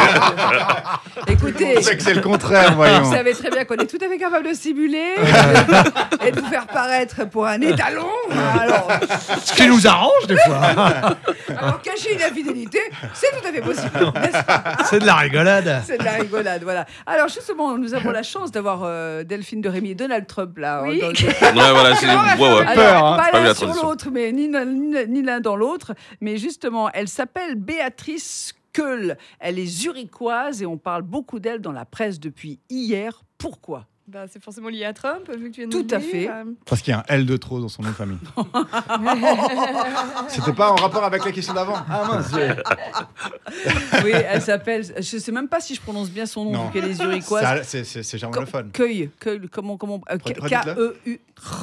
Speaker 3: Écoutez,
Speaker 5: C'est que c'est le contraire,
Speaker 3: vous
Speaker 5: voyons.
Speaker 3: savez très bien qu'on est tout à fait capable de simuler et de vous faire paraître pour un étalon. Alors,
Speaker 1: Ce qui nous arrange des fois.
Speaker 3: alors cacher une infidélité, c'est tout à fait possible, n'est-ce pas?
Speaker 1: C'est de la rigolade.
Speaker 3: C'est de la rigolade, voilà. Alors justement, nous avons la chance d'avoir Delphine de Rémy et Donald Trump là.
Speaker 6: Oui.
Speaker 3: dans le-
Speaker 4: Ouais, voilà, c'est. Ouais, ouais.
Speaker 3: Alors,
Speaker 5: peur, hein.
Speaker 3: pas
Speaker 4: Pas vu
Speaker 3: l'un
Speaker 4: la
Speaker 3: sur
Speaker 4: transition.
Speaker 3: l'autre, mais ni l'un dans l'autre. Mais justement, elle s'appelle Béatrice Keul. Elle est zurichoise et on parle beaucoup d'elle dans la presse depuis hier. Pourquoi?
Speaker 6: Bah, c'est forcément lié à Trump, vu que tu viens de
Speaker 3: Tout
Speaker 6: nous
Speaker 3: à
Speaker 6: le
Speaker 3: fait.
Speaker 6: dire.
Speaker 5: Parce qu'il y a un L de trop dans son nom de famille. C'était pas en rapport avec la question d'avant. Ah mince.
Speaker 3: Oui, elle s'appelle. Je sais même pas si je prononce bien son nom,
Speaker 5: Non.
Speaker 3: vu qu'elle est zurichoise.
Speaker 5: C'est germanophone.
Speaker 3: Keuil, comment
Speaker 5: Redites-le.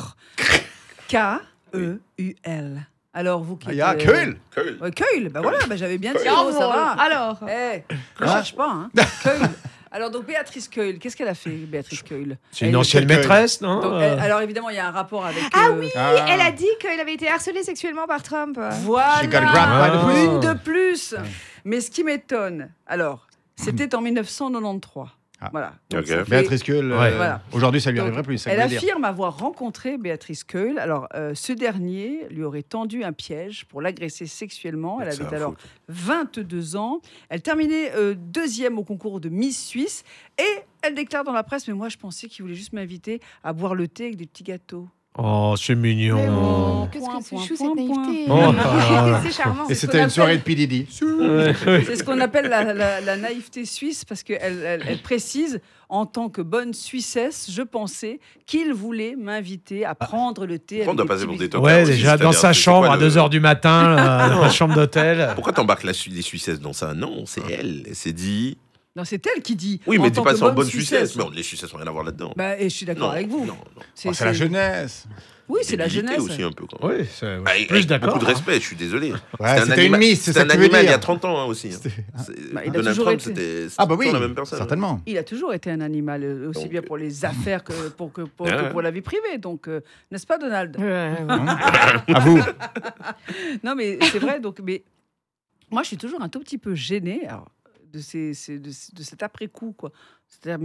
Speaker 3: K-E-U-L. Alors vous qui
Speaker 5: Ah, il y a
Speaker 3: êtes,
Speaker 5: Keul.
Speaker 4: Keul.
Speaker 3: Ouais, Keul, bah voilà, bah j'avais bien dit,
Speaker 6: Bravo.
Speaker 3: ça va.
Speaker 6: Alors,
Speaker 3: Ne cherche pas, hein. Keul. Alors donc Béatrice Keul, qu'est-ce qu'elle a fait, Béatrice Keul?
Speaker 1: C'est une
Speaker 3: Elle-
Speaker 1: ancienne
Speaker 5: Keul.
Speaker 1: maîtresse, non
Speaker 3: Donc, alors évidemment, il y a un rapport avec.
Speaker 6: Ah oui,
Speaker 5: Ah.
Speaker 6: elle a dit qu'il avait été harcelé sexuellement par Trump.
Speaker 3: Voilà.
Speaker 5: She got grabbed by the
Speaker 1: pussy.
Speaker 3: Une de plus. Mais ce qui m'étonne, alors, c'était en 1993.
Speaker 5: Ah.
Speaker 3: Voilà.
Speaker 4: Ok.
Speaker 3: Donc, ça fait-
Speaker 5: Béatrice Keul,
Speaker 1: Ouais.
Speaker 3: Voilà.
Speaker 5: aujourd'hui, ça lui
Speaker 3: Donc,
Speaker 5: arriverait plus. Ça
Speaker 3: Elle
Speaker 5: veut dire.
Speaker 3: affirme avoir rencontré Béatrice Keul. Alors, ce dernier lui aurait tendu un piège pour l'agresser sexuellement. Elle
Speaker 4: C'est
Speaker 3: avait
Speaker 4: un
Speaker 3: alors
Speaker 4: fou.
Speaker 3: 22 ans. Elle terminait deuxième au concours de Miss Suisse. Et elle déclare dans la presse, mais moi, je pensais qu'il voulait juste m'inviter à boire le thé avec des petits gâteaux.
Speaker 1: Oh, c'est
Speaker 6: Mais
Speaker 1: mignon.
Speaker 6: bon, qu'est-ce
Speaker 3: Point,
Speaker 6: que c'est
Speaker 3: point,
Speaker 6: chou,
Speaker 3: point,
Speaker 6: cette naïveté.
Speaker 1: point. Oh là là.
Speaker 6: C'est charmant.
Speaker 5: Et
Speaker 3: ce qu'on
Speaker 5: c'était une
Speaker 3: appelle-
Speaker 5: soirée de P. Diddy.
Speaker 3: C'est ce qu'on appelle la naïveté suisse, parce qu'elle précise, en tant que bonne Suissesse, je pensais qu'il voulait m'inviter à prendre le thé.
Speaker 4: Pourquoi on
Speaker 3: avec
Speaker 4: doit
Speaker 3: des
Speaker 4: passer
Speaker 3: petits
Speaker 4: pour des
Speaker 3: biscuits.
Speaker 4: tocards
Speaker 1: Ouais,
Speaker 4: aussi,
Speaker 1: déjà dans
Speaker 4: c'est-à-dire,
Speaker 1: sa
Speaker 4: c'est
Speaker 1: chambre
Speaker 4: quoi
Speaker 1: à
Speaker 4: le-
Speaker 1: 2h du matin, dans la chambre d'hôtel.
Speaker 4: Pourquoi t'embarques les Suissesses dans ça? Non, c'est elle. Elle s'est dit.
Speaker 3: Non, c'est elle qui dit.
Speaker 4: Oui,
Speaker 3: en
Speaker 4: mais dis
Speaker 3: tant
Speaker 4: pas
Speaker 3: que
Speaker 4: ça en bonne Suissesse. Mais les Suissesses n'ont rien à voir là-dedans.
Speaker 3: Bah, et je suis d'accord
Speaker 4: Non,
Speaker 3: avec vous.
Speaker 4: non, non.
Speaker 5: Oh, c'est la jeunesse.
Speaker 3: Oui, c'est la
Speaker 4: Débilité
Speaker 3: jeunesse.
Speaker 4: aussi un peu. Quand même.
Speaker 1: Oui, c'est
Speaker 4: Avec,
Speaker 1: plus
Speaker 4: avec
Speaker 1: d'accord.
Speaker 4: beaucoup de respect, je suis désolé.
Speaker 5: Ouais, c'était une miss, c'est
Speaker 4: c'était
Speaker 5: ça
Speaker 4: un
Speaker 5: que tu veux
Speaker 4: animal il y
Speaker 5: dire.
Speaker 4: a 30 ans hein, aussi. hein.
Speaker 3: Bah, il a
Speaker 4: Donald
Speaker 3: toujours
Speaker 4: Trump,
Speaker 3: été.
Speaker 4: c'était
Speaker 5: Ah bah oui,
Speaker 4: toujours la même personne.
Speaker 5: certainement.
Speaker 3: Il a toujours été un animal, aussi
Speaker 4: Donc,
Speaker 3: bien pour les affaires que pour
Speaker 4: Ouais.
Speaker 3: pour la vie privée. Donc, n'est-ce pas, Donald?
Speaker 5: À vous.
Speaker 3: Non, mais c'est vrai. Donc, mais moi, je suis toujours un tout petit peu gênée alors, de cet après-coup, quoi. C'est-à-dire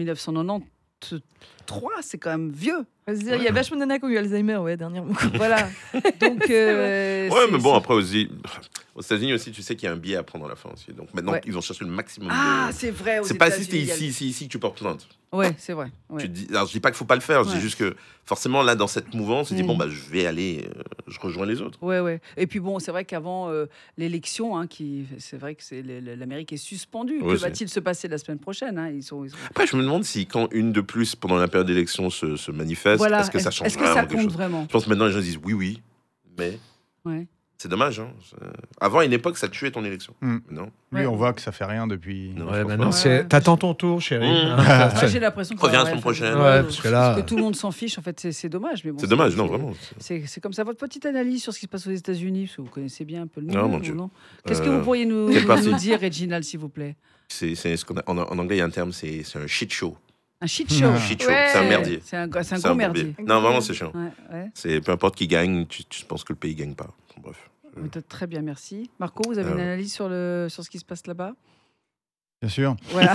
Speaker 3: 1993, c'est quand même vieux.
Speaker 6: Il y a vachement de nanas qui ont eu Alzheimer, ouais, dernièrement.
Speaker 3: Voilà. Donc,
Speaker 4: Ouais, mais bon, après, aux États-Unis aussi, tu sais qu'il y a un biais à prendre à la fin aussi. Donc maintenant,
Speaker 3: Ouais.
Speaker 4: ils vont chercher le maximum
Speaker 3: Ah,
Speaker 4: de.
Speaker 3: c'est vrai. aux
Speaker 4: C'est pas si
Speaker 3: États-Unis,
Speaker 4: t'es
Speaker 3: il y a-
Speaker 4: ici que tu portes plainte.
Speaker 3: Ouais, c'est vrai. Ouais.
Speaker 4: Tu te dis, alors je dis pas qu'il faut pas le faire, je
Speaker 3: Ouais.
Speaker 4: dis juste que forcément là dans cette mouvance, tu dis
Speaker 3: Mm.
Speaker 4: bon bah je vais aller, je rejoins les autres.
Speaker 3: Ouais, ouais. Et puis bon, c'est vrai qu'avant l'élection, hein, c'est vrai que l'Amérique est suspendue.
Speaker 4: Ouais,
Speaker 3: Que
Speaker 4: c'est-
Speaker 3: va-t-il se passer la semaine prochaine, hein? Ils sont...
Speaker 4: Après je me demande si quand une de plus pendant la période d'élection se manifeste,
Speaker 3: Voilà.
Speaker 4: est-ce que ça change
Speaker 3: Est-ce que
Speaker 4: vraiment
Speaker 3: ça
Speaker 4: quelque
Speaker 3: compte
Speaker 4: chose
Speaker 3: vraiment?
Speaker 4: Je pense que maintenant les gens disent oui, mais
Speaker 3: Ouais.
Speaker 4: c'est dommage. Hein. Avant à une époque ça tuait ton élection.
Speaker 5: Mm.
Speaker 4: Non.
Speaker 5: Lui,
Speaker 3: Ouais.
Speaker 5: on voit que ça fait rien depuis.
Speaker 4: Non.
Speaker 1: Ouais,
Speaker 4: je pense
Speaker 1: maintenant,
Speaker 4: pas.
Speaker 1: c'est... t'attends ton tour, chérie.
Speaker 4: Mmh.
Speaker 1: Hein,
Speaker 3: Moi, j'ai l'impression que ça
Speaker 4: Reviens
Speaker 3: va
Speaker 4: la
Speaker 3: rien
Speaker 4: semaine
Speaker 3: faire.
Speaker 4: prochaine.
Speaker 1: Ouais, parce que là-
Speaker 3: Parce que tout le monde s'en fiche, en fait, c'est dommage. Mais bon,
Speaker 4: C'est dommage, non vraiment.
Speaker 3: C'est comme ça. Votre petite analyse sur ce qui se passe aux États-Unis, parce que vous connaissez bien un peu le
Speaker 4: Non,
Speaker 3: milieu,
Speaker 4: mon
Speaker 3: ou
Speaker 4: Dieu.
Speaker 3: non? Qu'est-ce que
Speaker 4: Euh,
Speaker 3: vous pourriez nous dire, Reginald, s'il vous plaît?
Speaker 4: C'est ce qu'on a, en anglais il y a un terme, c'est un shit show.
Speaker 3: Un shit show.
Speaker 5: Ah.
Speaker 4: Shit show,
Speaker 6: Ouais.
Speaker 4: c'est un merdier.
Speaker 3: C'est un
Speaker 4: C'est
Speaker 3: gros
Speaker 4: un
Speaker 3: merdier.
Speaker 4: bourbier. Non vraiment c'est chiant.
Speaker 3: Ouais, ouais.
Speaker 4: C'est peu importe qui gagne, tu penses que le pays gagne pas. Bref.
Speaker 3: Très bien, merci. Marco, vous avez une analyse sur ce qui se passe là-bas?
Speaker 5: Bien sûr.
Speaker 3: Voilà.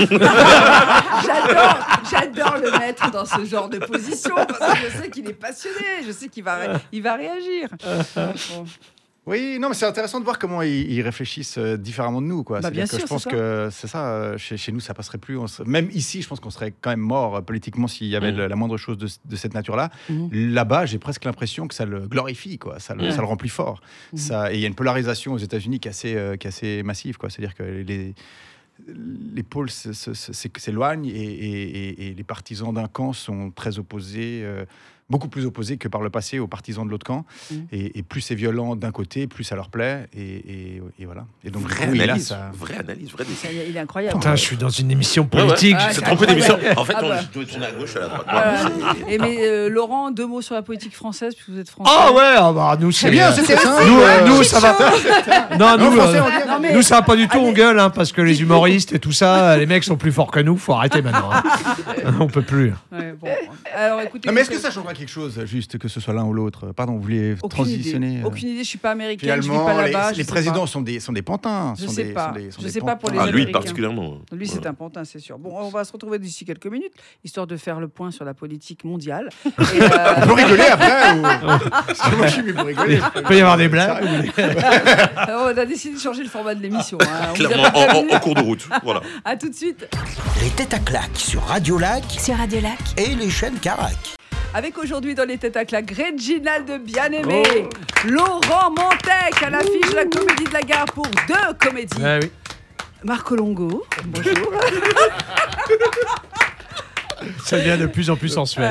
Speaker 3: J'adore le mettre dans ce genre de position parce que je sais qu'il est passionné, je sais qu'il va réagir. Bon.
Speaker 5: Oui, non, mais c'est intéressant de voir comment ils réfléchissent différemment de nous, quoi.
Speaker 3: Bah, bien
Speaker 5: C'est-à-dire que
Speaker 3: sûr,
Speaker 5: je pense
Speaker 3: c'est ça.
Speaker 5: que c'est ça. Chez nous, ça passerait plus. Même ici, je pense qu'on serait quand même mort politiquement s'il y avait la moindre chose de cette nature-là. Là-bas, j'ai presque l'impression que ça le glorifie, quoi. Ça le rend plus fort. Et il y a une polarisation aux États-Unis qui est assez massive, quoi. C'est-à-dire que les pôles s'éloignent et les partisans d'un camp sont très opposés, beaucoup plus opposés que par le passé aux partisans de l'autre camp. Et plus c'est violent d'un côté, plus ça leur plaît. Et voilà. Et donc,
Speaker 4: Vraie
Speaker 5: oui, là,
Speaker 4: analyse,
Speaker 5: ça...
Speaker 4: vraie analyse, vraie décision.
Speaker 3: Il est incroyable.
Speaker 1: Putain, je suis dans une émission politique.
Speaker 3: Ah,
Speaker 4: C'est
Speaker 3: c'est
Speaker 4: trompé d'émission.
Speaker 3: incroyable.
Speaker 4: En fait,
Speaker 3: Ah bah.
Speaker 4: je dois tourner à gauche, à la droite.
Speaker 3: Voilà. Et mais Laurent, 2 mots sur la politique française, puisque vous êtes français.
Speaker 1: Ah ouais, ah bah, nous c'est
Speaker 5: bien, c'était ça.
Speaker 1: Nous ça va. Non, nous,
Speaker 5: français, on dit.
Speaker 3: Non, mais-
Speaker 1: nous ça va pas du tout. On
Speaker 3: Allez.
Speaker 1: gueule hein, parce que les humoristes et tout ça, les mecs sont plus forts que nous. Faut arrêter maintenant. Hein. On peut plus.
Speaker 3: Ouais, bon. Alors écoutez.
Speaker 5: Non, mais est-ce que ça changera quelque chose, juste que ce soit l'un ou l'autre? Pardon, vous voulez
Speaker 3: Aucune
Speaker 5: transitionner
Speaker 3: idée. Aucune idée, je suis pas américaine, je vis
Speaker 5: Finalement,
Speaker 3: pas là-bas.
Speaker 5: les présidents sont des pantins.
Speaker 3: Je
Speaker 5: sont
Speaker 3: sais
Speaker 5: des-
Speaker 3: pas.
Speaker 5: sont des- sont
Speaker 3: Je
Speaker 5: des
Speaker 3: sais pas pour les
Speaker 4: Ah, lui
Speaker 3: Américains.
Speaker 4: particulièrement.
Speaker 3: Lui, c'est un pantin, c'est sûr. Bon, on va se retrouver d'ici quelques minutes, histoire de faire le point sur la politique mondiale. Et,
Speaker 5: On peut rigoler après ou... Parce que moi, je suis mis pour rigoler.
Speaker 1: Il peut y avoir des blagues.
Speaker 3: on a décidé de changer le format de l'émission. Hein. On vous a
Speaker 4: Clairement,
Speaker 3: pas prévenu.
Speaker 4: en cours de route. Voilà.
Speaker 3: À tout de suite.
Speaker 2: Les têtes à claques sur Radio Lac
Speaker 6: Sur Radio Lac.
Speaker 2: et les chaînes Carac.
Speaker 3: Avec aujourd'hui dans les têtes à claques, Reginald de Bien-Aimé, Laurent Montec à l'affiche de la Comédie de la Gare pour 2 comédies.
Speaker 1: Ouais, oui.
Speaker 3: Marco Longo, bonjour.
Speaker 1: Ça devient de plus en plus sensuel.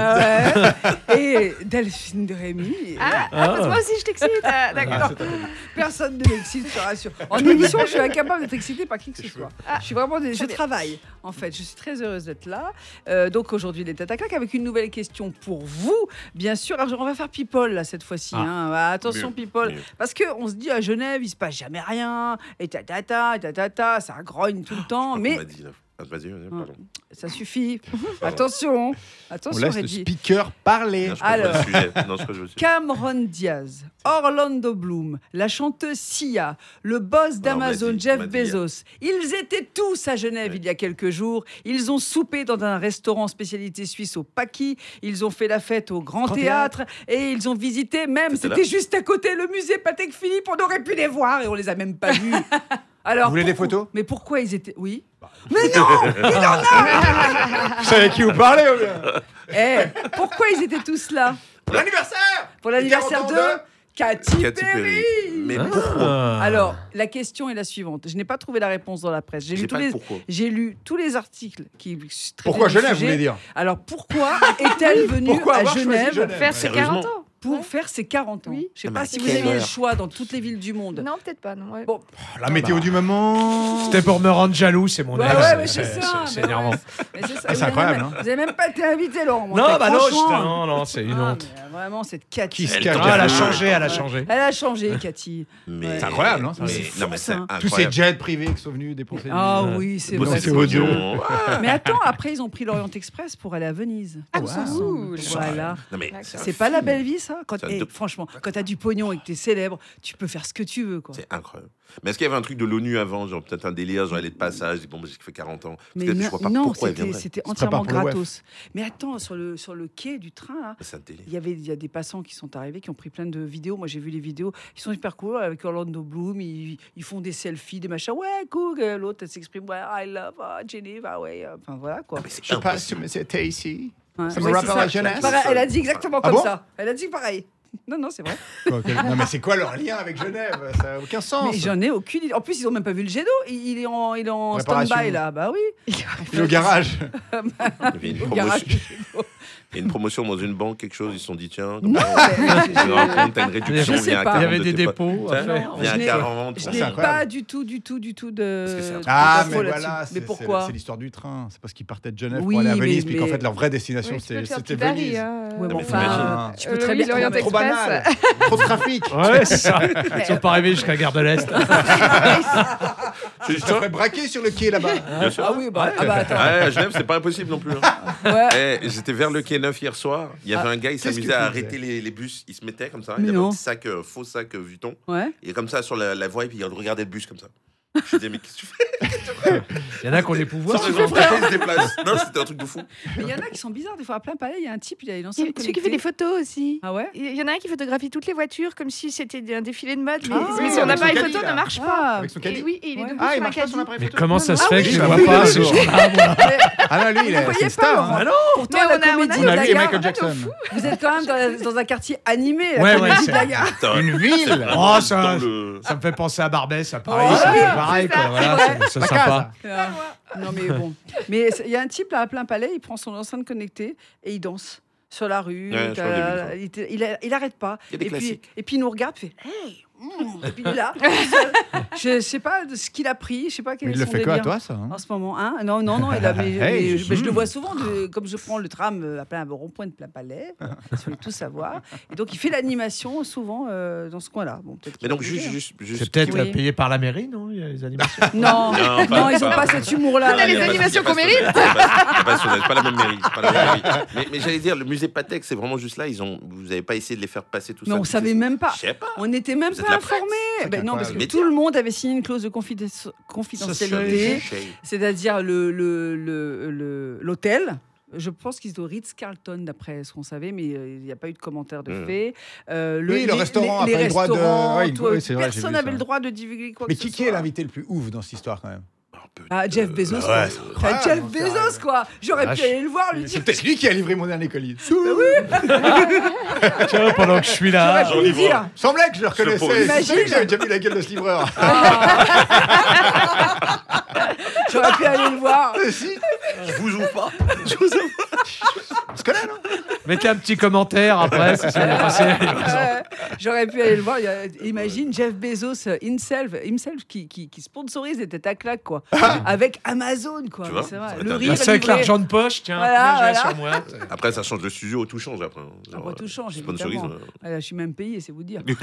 Speaker 3: Et Delphine de Rémy.
Speaker 6: Moi aussi, je t'excite. D'accord.
Speaker 3: Personne ne m'excite, je te rassure. En émission, je suis incapable d'être excitée par qui que ce soit. Je suis vraiment, je travaille. En fait, je suis très heureuse d'être là. Donc aujourd'hui, les têtes à claque avec une nouvelle question pour vous, bien sûr. Alors, on va faire people là cette fois-ci. Attention people, parce que on se dit à Genève, il se passe jamais rien. Et ça grogne tout le temps. Mais
Speaker 4: vas-y, pardon.
Speaker 3: ça suffit. Attention,
Speaker 5: On laisse
Speaker 3: Reggie.
Speaker 5: le speaker parler.
Speaker 4: Non, je crois que je vois le sujet. Non, je crois que je vois le sujet.
Speaker 3: Cameron Diaz, Orlando Bloom, la chanteuse Sia, le boss d'Amazon
Speaker 4: on m'a
Speaker 3: Jeff
Speaker 4: dit,
Speaker 3: Bezos, ils étaient tous à Genève il y a quelques jours. Ils ont soupé dans un restaurant spécialité suisse au Paki. Ils ont fait la fête au Grand Théâtre et ils ont visité même, c'était juste à côté, le musée Patek Philippe. On aurait pu les voir et on les a même pas vus. Alors,
Speaker 5: Vous voulez des photos?
Speaker 3: Mais pourquoi ils étaient... Oui. Mais non, il en a.
Speaker 5: Vous savez qui vous parlez ou bien?
Speaker 3: Pourquoi ils étaient tous là?
Speaker 5: Pour l'anniversaire!
Speaker 3: Pour l'anniversaire de Katy Perry.
Speaker 4: Mais
Speaker 3: Alors, la question est la suivante. Je n'ai pas trouvé la réponse dans la presse. J'ai lu tous les articles qui traitaient
Speaker 5: Pourquoi
Speaker 3: du
Speaker 5: Genève, vous
Speaker 3: sujet.
Speaker 5: voulez dire?
Speaker 3: Alors, pourquoi est-elle venue
Speaker 5: Pourquoi
Speaker 3: à
Speaker 5: avoir choisi
Speaker 3: Genève
Speaker 5: Genève?
Speaker 6: Faire ses 40 ans.
Speaker 3: pour faire ses 40 ans?
Speaker 6: Oui.
Speaker 3: Je sais
Speaker 4: Ah,
Speaker 3: pas
Speaker 4: mais
Speaker 3: si vous
Speaker 4: quelle
Speaker 3: aviez le
Speaker 4: heure.
Speaker 3: choix dans toutes les villes du monde.
Speaker 6: Non, peut-être pas. Non, ouais.
Speaker 3: Bon,
Speaker 5: La météo du moment.
Speaker 1: C'était pour me rendre jaloux, c'est mon
Speaker 3: ouais,
Speaker 1: ex.
Speaker 3: ouais, mais c'est ça.
Speaker 1: C'est
Speaker 3: mais
Speaker 1: énervant.
Speaker 3: ouais. Mais c'est ça.
Speaker 5: Ah, c'est
Speaker 3: Vous avez
Speaker 5: incroyable,
Speaker 3: même-
Speaker 5: hein.
Speaker 3: Vous avez même pas été invité, Laurent.
Speaker 1: Non, bah non,
Speaker 3: franchement.
Speaker 1: non, c'est une honte.
Speaker 3: Mais vraiment, cette Cathy.
Speaker 5: Qui se
Speaker 4: Elle
Speaker 5: cache
Speaker 4: t'en-
Speaker 1: Ah, elle a
Speaker 5: derrière.
Speaker 1: changé, elle a changé.
Speaker 3: Elle a changé, Cathy.
Speaker 4: Mais
Speaker 5: C'est incroyable, hein, ça.
Speaker 4: mais-
Speaker 3: C'est
Speaker 4: Non,
Speaker 3: fou,
Speaker 4: mais c'est
Speaker 3: ça.
Speaker 5: Tous ces
Speaker 4: incroyable.
Speaker 5: jets privés qui sont venus dépenser.
Speaker 3: Ah oui, c'est
Speaker 5: Bon,
Speaker 3: vrai.
Speaker 5: c'est audio.
Speaker 3: Mais attends, après, ils ont pris l'Orient Express pour aller à Venise.
Speaker 6: Ah,
Speaker 3: Tous ensemble. Voilà.
Speaker 4: Non, mais
Speaker 3: C'est pas la belle vie, ça
Speaker 4: C'est un
Speaker 3: Franchement, quand t'as du pognon et que t'es célèbre, tu peux faire ce que tu veux, quoi.
Speaker 4: c'est incroyable. Mais est-ce qu'il y avait un truc de l'ONU avant, genre peut-être un délire, genre elle est de passage, bon, j'ai fait 40 ans.
Speaker 3: Mais
Speaker 4: Peut-être, je vois pas
Speaker 3: non,
Speaker 4: pourquoi elle viendrait.
Speaker 3: c'était
Speaker 5: prépare
Speaker 3: entièrement
Speaker 5: pour le WEF.
Speaker 3: gratos. Mais attends, sur le quai du train, là,
Speaker 4: C'est un délire.
Speaker 3: il y a des passants qui sont arrivés, qui ont pris plein de vidéos. Moi, j'ai vu les vidéos. Ils sont hyper cool avec Orlando Bloom. Ils font des selfies, des machins. Ouais, cool. L'autre, elle s'exprime. Ouais, I love Geneva. Ouais. Enfin, voilà, quoi.
Speaker 4: Mais c'est
Speaker 5: Je passe sur
Speaker 4: impossible.
Speaker 5: c'était ici.
Speaker 3: Ouais.
Speaker 5: Ça me
Speaker 3: Ouais,
Speaker 5: rappelle
Speaker 3: c'est
Speaker 5: la jeunesse.
Speaker 3: Pareil, elle a dit exactement
Speaker 5: Ah
Speaker 3: comme
Speaker 5: bon
Speaker 3: ça. Elle a dit pareil. Non, c'est vrai.
Speaker 5: Non, mais c'est quoi leur lien avec Genève? Ça n'a aucun sens.
Speaker 3: Mais j'en ai aucune idée. En plus, ils ont même pas vu le jet d'eau. Il est en
Speaker 5: Réparation.
Speaker 3: stand-by, là. Bah oui.
Speaker 5: Il est au garage.
Speaker 4: Il y avait une
Speaker 3: Au garage.
Speaker 4: promotion. Il y a une promotion dans une banque, quelque chose, ils se sont dit, tiens,
Speaker 3: Non,
Speaker 4: tu te rends compte, t'as une réduction,
Speaker 3: Je sais
Speaker 4: viens à
Speaker 3: pas.
Speaker 4: 40
Speaker 1: Il y avait
Speaker 4: de
Speaker 1: des
Speaker 4: tes
Speaker 1: dépôts
Speaker 4: potes.
Speaker 1: à faire.
Speaker 4: Viens
Speaker 3: Je
Speaker 4: à
Speaker 3: n'ai-
Speaker 4: 40.
Speaker 3: Je
Speaker 5: C'est
Speaker 3: n'ai
Speaker 5: incroyable.
Speaker 3: pas du tout de.
Speaker 4: Parce que c'est un truc
Speaker 5: Ah,
Speaker 3: d'infos
Speaker 5: mais
Speaker 3: là-dessus.
Speaker 5: voilà.
Speaker 3: Mais
Speaker 5: c'est-
Speaker 3: pourquoi
Speaker 5: C'est l'histoire du train. C'est parce qu'ils partaient de Genève
Speaker 3: Oui,
Speaker 5: pour aller à
Speaker 3: mais-
Speaker 5: Venise, puis qu'en
Speaker 3: mais-
Speaker 5: fait, leur vraie destination,
Speaker 6: Oui, tu peux le faire
Speaker 5: c'était
Speaker 6: depuis Paris.
Speaker 5: Venise.
Speaker 6: hein.
Speaker 3: Ouais, mais
Speaker 4: mais
Speaker 3: enfin, tu peux très bien
Speaker 6: l'Orient
Speaker 3: trouver-
Speaker 5: Trop
Speaker 6: Express.
Speaker 5: banal. Trop de trafic.
Speaker 1: Ouais, c'est ça. Ils sont pas arrivés jusqu'à Gare de l'Est.
Speaker 4: C'est
Speaker 5: Je te ferais braquer sur le quai là-bas.
Speaker 3: Ah oui, bah attends.
Speaker 4: Ah, à Genève, c'est pas impossible non plus. hein.
Speaker 3: Ouais.
Speaker 4: J'étais vers le quai 9 hier soir. Il y avait un gars, il
Speaker 5: qu'est-ce
Speaker 4: s'amusait
Speaker 5: que
Speaker 4: à
Speaker 5: tu
Speaker 4: arrêter les bus. Il se mettait comme ça.
Speaker 3: Mais
Speaker 4: Il avait
Speaker 3: non.
Speaker 4: un petit sac, faux sac Vuitton.
Speaker 3: Ouais.
Speaker 4: Et comme ça sur la voie, et puis il regardait le bus comme ça. Je disais, mais qu'est-ce que tu fais?
Speaker 1: Il y en a qui ont les pouvoirs.
Speaker 4: Sans raison, pourquoi il se déplace? Non, c'était un truc de fou.
Speaker 3: Mais il y en a qui sont bizarres. Des fois, à plein palais, il y a un type, il a une enceinte
Speaker 6: Celui qui fait des photos aussi.
Speaker 3: Ah ouais.
Speaker 6: Il y en a un qui photographie toutes les voitures comme si c'était un défilé de mode, mais,
Speaker 3: Ah,
Speaker 6: mais
Speaker 3: oui,
Speaker 6: son
Speaker 5: avec son
Speaker 6: appareil
Speaker 5: caddie,
Speaker 6: photo
Speaker 5: là.
Speaker 6: ne marche pas.
Speaker 3: Ah,
Speaker 5: Avec son
Speaker 6: Et
Speaker 5: caddie.
Speaker 6: oui, et il est
Speaker 3: Ouais.
Speaker 6: debout
Speaker 5: Ah,
Speaker 6: sur
Speaker 5: il
Speaker 6: un
Speaker 5: marche pas son
Speaker 6: caddie.
Speaker 5: appareil
Speaker 1: Mais
Speaker 5: photo.
Speaker 1: comment ça se
Speaker 6: Ah
Speaker 1: fait
Speaker 6: oui,
Speaker 1: que je
Speaker 5: je
Speaker 1: les
Speaker 5: l'ai
Speaker 1: vois
Speaker 5: vu
Speaker 1: pas
Speaker 5: l'autre
Speaker 1: ces
Speaker 5: jour.
Speaker 1: gens-là, moi
Speaker 5: Ah non, lui, il
Speaker 3: Vous
Speaker 5: est
Speaker 3: voyez
Speaker 5: c'est
Speaker 3: pas,
Speaker 5: star.
Speaker 3: Laurent.
Speaker 5: hein.
Speaker 1: Ah non.
Speaker 3: Pourtant,
Speaker 6: Mais
Speaker 3: la
Speaker 6: on a
Speaker 3: comédie
Speaker 5: On a
Speaker 3: de
Speaker 5: lui
Speaker 3: la
Speaker 5: et
Speaker 3: gare,
Speaker 5: Michael Jackson.
Speaker 3: vous êtes quand même dans un quartier animé, la
Speaker 1: Ouais,
Speaker 3: comédie
Speaker 1: ouais,
Speaker 3: de la gare.
Speaker 4: Putain,
Speaker 5: Une ville.
Speaker 1: Oh, ça,
Speaker 4: dans le-
Speaker 1: ça me fait penser à Barbès, à Paris.
Speaker 3: Oh,
Speaker 1: c'est
Speaker 3: oui,
Speaker 1: pareil,
Speaker 6: c'est ça.
Speaker 1: quoi. Voilà,
Speaker 3: Ouais.
Speaker 1: c'est
Speaker 5: La
Speaker 1: sympa.
Speaker 3: Non mais bon. Mais il y a un type là à plein palais, il prend son enceinte connectée et il danse sur la rue.
Speaker 4: Ouais, je crois que j'ai vu
Speaker 3: Il arrête pas.
Speaker 4: Il y a des classiques.
Speaker 3: Et puis il nous regarde, fait hey. Et puis il est là. Je sais pas de ce qu'il a pris, je sais pas quel
Speaker 5: Mais
Speaker 3: est
Speaker 5: il le
Speaker 3: son
Speaker 5: fait quoi à
Speaker 3: délire
Speaker 5: toi, ça hein?
Speaker 3: en ce moment. Hein non, il a, mais
Speaker 5: Hey.
Speaker 3: je le vois souvent, comme je prends le tram à plein rond-point de plein palais, si vous voulez tout savoir. Et donc il fait l'animation souvent dans ce coin-là. Bon, peut-être qu'il
Speaker 4: Mais donc,
Speaker 3: va bouger,
Speaker 4: juste.
Speaker 1: C'est peut-être
Speaker 3: Oui.
Speaker 1: payé par la mairie, non? Il y a les animations.
Speaker 3: Non,
Speaker 4: Non,
Speaker 3: non, ils ont pas cet humour-là.
Speaker 6: On a les
Speaker 4: Il y a pas-
Speaker 6: animations
Speaker 4: il y a pas
Speaker 6: qu'on
Speaker 4: ce-
Speaker 6: mérite.
Speaker 4: il y a pas ce- C'est pas la même mairie. c'est pas la même mairie. Mais j'allais dire, le musée Patek, c'est vraiment juste là. Vous n'avez pas essayé de les faire passer tout
Speaker 3: Mais
Speaker 4: ça.
Speaker 3: on savait même pas.
Speaker 4: Je sais pas.
Speaker 3: On n'était même
Speaker 4: Vous êtes
Speaker 3: pas
Speaker 4: la presse.
Speaker 3: informés. Ben non, parce que
Speaker 4: incroyable.
Speaker 3: tout le monde avait signé une clause de confidentialité, c'est-à-dire l'hôtel. Je pense qu'ils étaient au Ritz-Carlton, d'après ce qu'on savait, mais il n'y a pas eu de commentaire de fait.
Speaker 5: Oui, le restaurant a
Speaker 3: les
Speaker 5: pas le droit de-
Speaker 3: restaurants,
Speaker 5: oui,
Speaker 3: tout,
Speaker 5: oui, c'est vrai, j'ai
Speaker 3: personne
Speaker 5: vu
Speaker 3: n'avait
Speaker 5: ça.
Speaker 3: le droit de divulguer quoi
Speaker 5: Mais
Speaker 3: que ce
Speaker 5: qui
Speaker 3: soit.
Speaker 5: est l'invité le plus ouf dans cette histoire quand même?
Speaker 3: Ah, Jeff Bezos.
Speaker 5: ouais,
Speaker 3: quoi.
Speaker 5: c'est
Speaker 3: Enfin,
Speaker 5: incroyable,
Speaker 3: Jeff
Speaker 5: mon
Speaker 3: Bezos, quoi. J'aurais pu
Speaker 1: Vache.
Speaker 3: aller le voir, lui
Speaker 5: C'est
Speaker 3: dire.
Speaker 5: peut-être lui qui a livré mon dernier colis.
Speaker 1: Tiens, pendant que je suis là.
Speaker 3: J'aurais pu lui dire.
Speaker 5: Semblait que je le reconnaissais.
Speaker 4: pourrais.
Speaker 5: Je
Speaker 3: Imagine.
Speaker 5: savais que j'avais déjà vu la gueule de ce livreur.
Speaker 3: J'aurais pu aller le voir.
Speaker 5: Si.
Speaker 4: vous ouvre pas.
Speaker 5: On se connaît, non?
Speaker 1: Mettez un petit commentaire après, si c'est bien passé.
Speaker 3: J'aurais pu aller le voir. Imagine Jeff Bezos himself qui sponsorise les têtes à claques, quoi. Avec Amazon, quoi.
Speaker 4: Tu vois,
Speaker 3: C'est vrai.
Speaker 4: ça va
Speaker 3: Le
Speaker 4: être
Speaker 3: riz
Speaker 1: Là, c'est avec
Speaker 3: livré.
Speaker 1: l'argent de poche, tiens.
Speaker 3: Voilà,
Speaker 1: J'ai
Speaker 3: voilà.
Speaker 1: sur moi.
Speaker 4: Après, ça change de studio, tout change après.
Speaker 3: Après, tout change,
Speaker 4: Sponsorise.
Speaker 3: évidemment. Je suis même payé, c'est vous dire.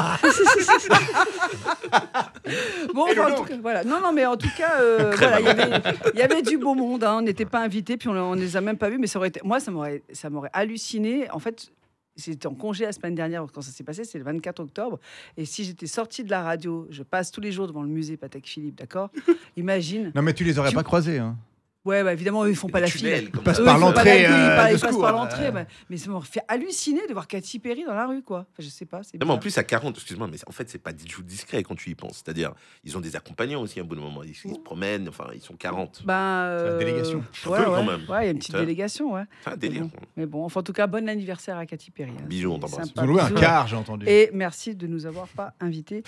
Speaker 3: Bon, enfin, en tout cas, voilà. Non, mais en tout cas, voilà, il y avait du beau monde. Hein. On n'était pas invités, puis on les a même pas vus. Mais ça aurait été, moi, ça m'aurait halluciné. En fait, j'étais en congé la semaine dernière quand ça s'est passé. C'est le 24 octobre. Et si j'étais sortie de la radio, je passe tous les jours devant le musée Patek Philippe, d'accord? Imagine.
Speaker 5: Non, mais tu les aurais pas croisés. Hein.
Speaker 3: Ouais, bah, évidemment, eux, ils font pas la
Speaker 4: tunnels,
Speaker 3: file.
Speaker 4: comme
Speaker 5: Ils passent
Speaker 4: ça.
Speaker 5: par
Speaker 3: Eux, ils font pas
Speaker 5: l'entrée.
Speaker 3: la queue, ils
Speaker 5: de
Speaker 3: passent
Speaker 5: secours,
Speaker 3: par
Speaker 5: hein.
Speaker 3: l'entrée. Bah, mais ça m'a fait halluciner de voir Katy Perry dans la rue, quoi. Enfin, je sais pas. C'est
Speaker 4: Non, mais en
Speaker 3: bizarre.
Speaker 4: plus, à 40, excuse-moi, mais en fait, c'est pas du tout discret quand tu y penses. C'est-à-dire, ils ont des accompagnants aussi à un bout de moment. Ils se promènent, enfin, ils sont 40.
Speaker 3: Ben,
Speaker 5: C'est la délégation.
Speaker 4: Un
Speaker 3: Ouais,
Speaker 4: peu,
Speaker 3: ouais.
Speaker 4: quand même.
Speaker 3: Ouais, il y a une petite
Speaker 4: Tu vois.
Speaker 3: délégation, ouais.
Speaker 4: C'est un délire.
Speaker 3: Mais bon, enfin, en tout cas, bon anniversaire à Katy Perry. Hein.
Speaker 4: Bisous, on
Speaker 3: C'est
Speaker 4: t'embrasse.
Speaker 3: sympa.
Speaker 5: Ils ont loué un
Speaker 3: Bisous.
Speaker 5: car, j'ai entendu.
Speaker 3: Et merci de nous avoir pas invités.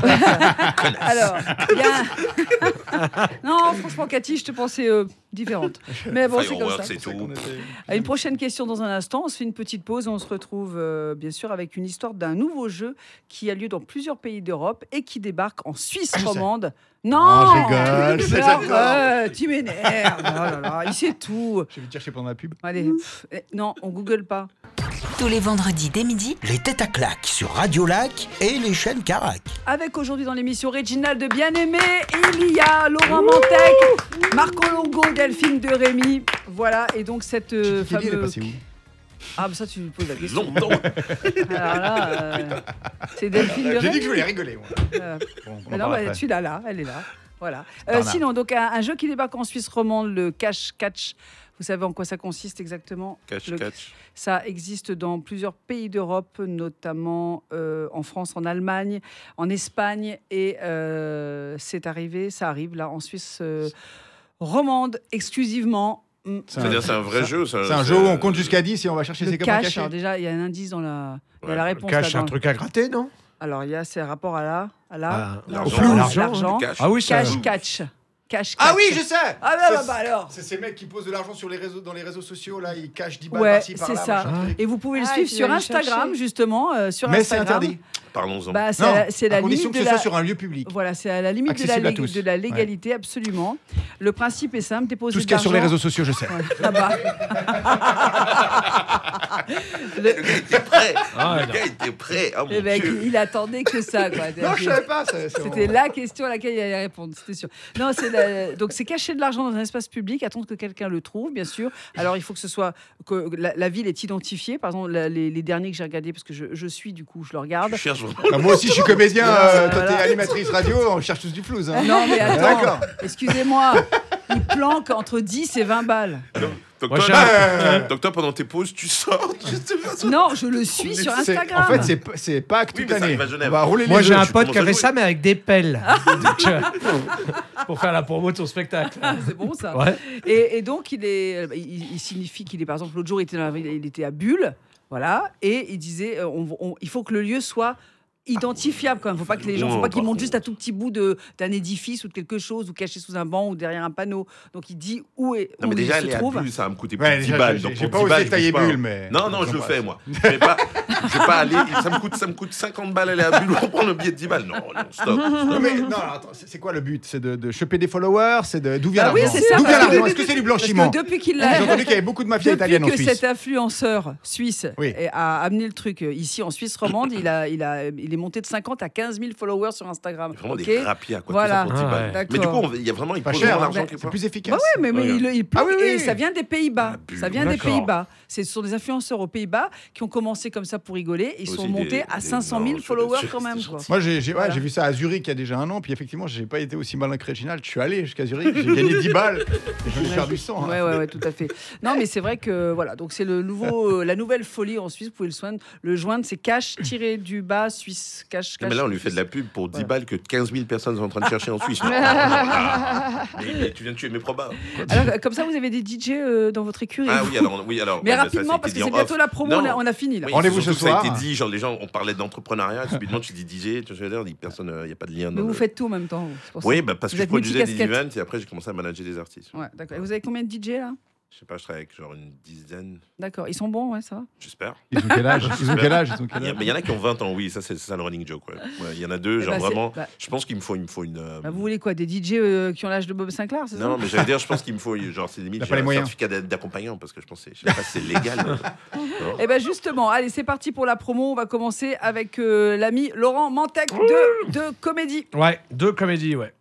Speaker 3: Alors, il y a... Non, franchement, Cathy, je te pensais différente. Mais bon, c'est comme
Speaker 4: Fireworks,
Speaker 3: ça.
Speaker 4: c'est tout.
Speaker 3: À une prochaine question dans un instant. On se fait une petite pause. On se retrouve bien sûr avec une histoire d'un nouveau jeu qui a lieu dans plusieurs pays d'Europe et qui débarque en Suisse romande. Non,
Speaker 5: Oh, je rigole, c'est
Speaker 3: Arrête, tu m'énerves. Oh là là, il sait tout.
Speaker 5: Je vais te chercher pendant la pub.
Speaker 3: Allez, non, on Google pas.
Speaker 2: Tous les vendredis dès midi, les têtes à claques sur Radio Lac et les chaînes Carac.
Speaker 3: Avec aujourd'hui dans l'émission Réginald de Bien-Aimé, il y a Laurent Mantec, Marco Longo, Delphine de Rémy. Voilà, et donc cette
Speaker 5: Kiki Kelly, elle est
Speaker 3: fameuse...
Speaker 5: passée où?
Speaker 3: Ah, bah ça, tu me poses la question.
Speaker 4: Longtemps.
Speaker 3: Alors là, c'est Delphine de
Speaker 5: J'ai dit
Speaker 3: Rémy.
Speaker 5: que je voulais rigoler, moi. Bon, on en
Speaker 3: Mais non,
Speaker 5: parle
Speaker 3: bah,
Speaker 5: après.
Speaker 3: tu l'as là, elle est là. Voilà.
Speaker 5: Bernard.
Speaker 3: Sinon, donc un jeu qui débarque en Suisse romande, le cache-catch. Vous savez en quoi ça consiste exactement?
Speaker 4: Catch,
Speaker 3: Le-
Speaker 4: catch.
Speaker 3: Ça existe dans plusieurs pays d'Europe, notamment en France, en Allemagne, en Espagne, et ça arrive là en Suisse romande exclusivement.
Speaker 4: C'est-à-dire, c'est un vrai jeu.
Speaker 5: C'est un jeu où on compte jusqu'à 10 et on va chercher
Speaker 3: Le
Speaker 5: ses copains
Speaker 3: cache,
Speaker 5: cachés.
Speaker 3: alors déjà, il y a un indice dans la, il y a
Speaker 4: Ouais,
Speaker 3: la
Speaker 4: le
Speaker 3: réponse.
Speaker 1: Cache,
Speaker 3: là,
Speaker 1: un
Speaker 3: dans-
Speaker 1: truc à gratter, non?
Speaker 3: Alors, il y a c'est rapport à la,
Speaker 4: L'argent.
Speaker 1: Au flou,
Speaker 3: l'argent.
Speaker 4: Cash.
Speaker 1: Ah oui, ça.
Speaker 3: Cache, catch. Cache,
Speaker 5: Ah
Speaker 3: catch.
Speaker 5: oui, je sais.
Speaker 3: Ah bah alors.
Speaker 5: C'est ces mecs qui posent de l'argent sur les réseaux, dans les réseaux sociaux, là, ils cachent 10 balles
Speaker 3: Ouais,
Speaker 5: par-ci, par-là.
Speaker 3: c'est ça.
Speaker 5: machin truc.
Speaker 3: Et vous pouvez le
Speaker 6: Ah,
Speaker 3: suivre
Speaker 6: tu
Speaker 3: sur
Speaker 6: vas aller
Speaker 3: Instagram,
Speaker 6: chercher.
Speaker 3: justement. Sur
Speaker 5: Mais c'est
Speaker 3: Instagram.
Speaker 5: interdit.
Speaker 4: Parlons-en.
Speaker 3: Bah,
Speaker 5: Non,
Speaker 3: c'est la
Speaker 5: à condition
Speaker 3: limite
Speaker 5: que
Speaker 3: de
Speaker 5: ce soit
Speaker 3: la...
Speaker 5: sur un lieu public.
Speaker 3: Voilà, c'est à la limite
Speaker 5: Accessible à tous.
Speaker 3: de la légalité, absolument. Le principe est simple, déposer
Speaker 5: Tout ce
Speaker 3: de
Speaker 5: qu'il y a sur les
Speaker 3: l'argent.
Speaker 5: réseaux sociaux, je sais.
Speaker 3: Ouais. Ah bah.
Speaker 4: Le gars était prêt.
Speaker 1: Ah,
Speaker 4: Le
Speaker 1: non.
Speaker 4: gars était prêt. Ah,
Speaker 3: Le
Speaker 4: mon
Speaker 3: mec,
Speaker 4: Dieu.
Speaker 3: il attendait que ça, quoi.
Speaker 5: Non, je savais pas.
Speaker 3: C'était la question à laquelle il allait répondre, c'était sûr. Non, donc c'est cacher de l'argent dans un espace public, attendre que quelqu'un le trouve, bien sûr. Alors il faut que ce soit que la ville est identifiée. Par exemple, les derniers que j'ai regardés, parce que je suis du coup, je le regarde.
Speaker 4: Tu cherches vraiment.
Speaker 5: Moi aussi, je suis comédien.
Speaker 3: Voilà.
Speaker 5: Toi, t'es animatrice radio. On cherche tous du flouze. Hein.
Speaker 3: Non, mais attends,
Speaker 5: D'accord.
Speaker 3: excusez-moi, il planque entre 10 et 20 balles.
Speaker 4: Donc,
Speaker 1: Moi,
Speaker 4: toi,
Speaker 1: j'ai
Speaker 4: donc toi, pendant tes pauses, tu sors. Justement.
Speaker 3: Non, je le suis sur
Speaker 5: C'est-
Speaker 3: Instagram.
Speaker 5: En fait, c'est Pâques
Speaker 4: Oui,
Speaker 5: toute
Speaker 4: mais ça
Speaker 5: l'année.
Speaker 4: arrive à Genève.
Speaker 5: On va rouler les
Speaker 1: Moi, j'ai
Speaker 5: œufs.
Speaker 1: un
Speaker 4: tu
Speaker 1: pote qui
Speaker 4: commences à
Speaker 1: avait
Speaker 4: jouer.
Speaker 1: ça, mais avec des pelles. Donc, pour faire la promo de son spectacle.
Speaker 3: C'est bon ça.
Speaker 1: Ouais.
Speaker 3: Et donc il signifie qu'il est, par exemple, l'autre jour il était à Bulle, voilà, et il disait il faut que le lieu soit identifiable quand même. Faut pas que les gens, faut pas qu'ils montent juste à tout petit bout d'un édifice ou de quelque chose, ou caché sous un banc ou derrière un panneau. Donc il dit où
Speaker 4: Non, mais
Speaker 3: il
Speaker 4: déjà,
Speaker 3: se
Speaker 4: aller à
Speaker 3: trouve.
Speaker 4: Bulle, ça va me coûter plus
Speaker 5: Ouais,
Speaker 4: de 10
Speaker 5: déjà,
Speaker 4: balles.
Speaker 5: j'ai-
Speaker 4: Donc,
Speaker 5: j'ai
Speaker 4: pour
Speaker 5: pas
Speaker 4: 10 balles,
Speaker 5: osé
Speaker 4: je
Speaker 5: tailler
Speaker 4: bouge pas.
Speaker 5: Bulle, mais-
Speaker 4: Non, je le fais, moi. Je vais pas aller. Ça me coûte 50 balles aller à Bulle pour prendre le billet de 10 balles. Non, stop.
Speaker 5: Non, mais non, attends, c'est quoi le but? C'est de choper des followers? D'où vient
Speaker 3: Bah oui,
Speaker 5: l'argent?
Speaker 3: c'est ça,
Speaker 5: D'où vient
Speaker 3: parce que-
Speaker 5: l'argent? Est-ce que c'est du
Speaker 3: Parce
Speaker 5: blanchiment?
Speaker 3: que depuis qu'il
Speaker 5: J'ai
Speaker 3: l'a.
Speaker 5: entendu qu'il y avait beaucoup de mafias
Speaker 3: Depuis
Speaker 5: italiennes en
Speaker 3: que
Speaker 5: Suisse.
Speaker 3: cet influenceur suisse
Speaker 5: Oui.
Speaker 3: a amené le truc ici en Suisse romande, il est monté de 50 à 15 000 followers sur Instagram.
Speaker 4: Vraiment
Speaker 3: Ok.
Speaker 4: des rapias, quoi.
Speaker 3: Voilà.
Speaker 4: Tout ça pour 10
Speaker 1: Ah,
Speaker 4: balles.
Speaker 1: ouais.
Speaker 4: Mais du coup,
Speaker 3: D'accord.
Speaker 4: il y a vraiment, il
Speaker 5: Pas
Speaker 4: pose
Speaker 5: cher,
Speaker 4: vraiment
Speaker 5: hein.
Speaker 4: l'argent
Speaker 3: Bah,
Speaker 4: quelque
Speaker 5: C'est
Speaker 4: part.
Speaker 5: plus efficace.
Speaker 3: Bah ouais, mais il
Speaker 5: Ah oui, oui.
Speaker 3: et ça vient des Pays-Bas.
Speaker 4: Ah,
Speaker 3: Ça vient des
Speaker 1: d'accord.
Speaker 3: Pays-Bas. Ce sont des influenceurs aux Pays-Bas qui ont commencé comme ça pour rigoler. Ils
Speaker 4: Aussi
Speaker 3: sont
Speaker 4: des-
Speaker 3: montés à
Speaker 4: des-
Speaker 3: 500
Speaker 4: non,
Speaker 3: 000
Speaker 4: c'est-
Speaker 3: followers
Speaker 4: c'est-
Speaker 3: quand même.
Speaker 4: c'est
Speaker 3: Quoi.
Speaker 4: gentil.
Speaker 5: Moi, j'ai
Speaker 3: Voilà.
Speaker 5: vu ça à Zurich il y a déjà un an, puis effectivement, j'ai pas été aussi malin que Réginald. Je suis allé jusqu'à Zurich, j'ai gagné 10 balles, et je vais faire du sang. hein.
Speaker 3: Ouais, tout à fait. Non, mais c'est vrai que voilà. Donc c'est la nouvelle folie en Suisse. Vous pouvez le joindre. C'est cache-du-bas Suisse. Cache.
Speaker 4: Non, mais là, on lui fait de la pub pour 10
Speaker 3: Voilà.
Speaker 4: balles que 15 000 personnes sont en train de chercher en Suisse. Non, mais tu viens de tuer mes probas.
Speaker 3: Alors comme ça, vous avez des DJ dans votre écurie.
Speaker 4: Ah oui, alors.
Speaker 3: Mais
Speaker 4: ouais, ça,
Speaker 3: rapidement
Speaker 4: ça a
Speaker 3: parce
Speaker 4: été
Speaker 3: que
Speaker 4: dit
Speaker 3: c'est
Speaker 4: en
Speaker 3: bientôt
Speaker 4: off.
Speaker 3: la promo.
Speaker 4: Non.
Speaker 3: On a fini là.
Speaker 4: Oui,
Speaker 5: Rendez-vous
Speaker 4: surtout
Speaker 5: ce
Speaker 4: que Ça a
Speaker 5: soir.
Speaker 4: été dit, genre les gens, on parlait d'entrepreneuriat, subitement tu dis DJ, tu veux dire, personne, il n'y a pas de lien.
Speaker 3: Mais
Speaker 4: dans
Speaker 3: vous
Speaker 4: le-
Speaker 3: faites tout en même temps. c'est pour ça.
Speaker 4: Oui, parce
Speaker 3: Vous
Speaker 4: que je
Speaker 3: êtes
Speaker 4: produisais des
Speaker 3: multicasquette.
Speaker 4: events et après j'ai commencé à manager des artistes.
Speaker 3: Ouais, d'accord. Et vous avez combien de DJ là?
Speaker 4: Je sais pas, je travaille avec genre une dizaine,
Speaker 3: D'accord. Ils sont bons, ouais, ça va.
Speaker 4: j'espère.
Speaker 5: Ils ont quel âge
Speaker 4: Mais il y en a qui ont 20 ans, oui, ça c'est ça le running joke. Ouais. Ouais, il y en a deux,
Speaker 3: Eh
Speaker 4: genre
Speaker 3: ben, c'est-
Speaker 4: vraiment.
Speaker 3: bah-
Speaker 4: Je pense qu'il me faut une.
Speaker 3: Bah, vous voulez quoi? Des DJ qui ont l'âge de Bob Sinclair, c'est ça?
Speaker 4: Non, mais j'allais dire, je pense qu'il me faut, genre, c'est limite,
Speaker 5: T'as
Speaker 4: j'ai
Speaker 5: pas les
Speaker 4: un
Speaker 5: moyens.
Speaker 4: certificat d'accompagnant parce que je pense que je sais pas si c'est légal. Non.
Speaker 3: Eh bien justement, allez, c'est parti pour la promo. On va commencer avec l'ami Laurent Mantec de Comédie.
Speaker 1: Ouais, 2 comédies, ouais.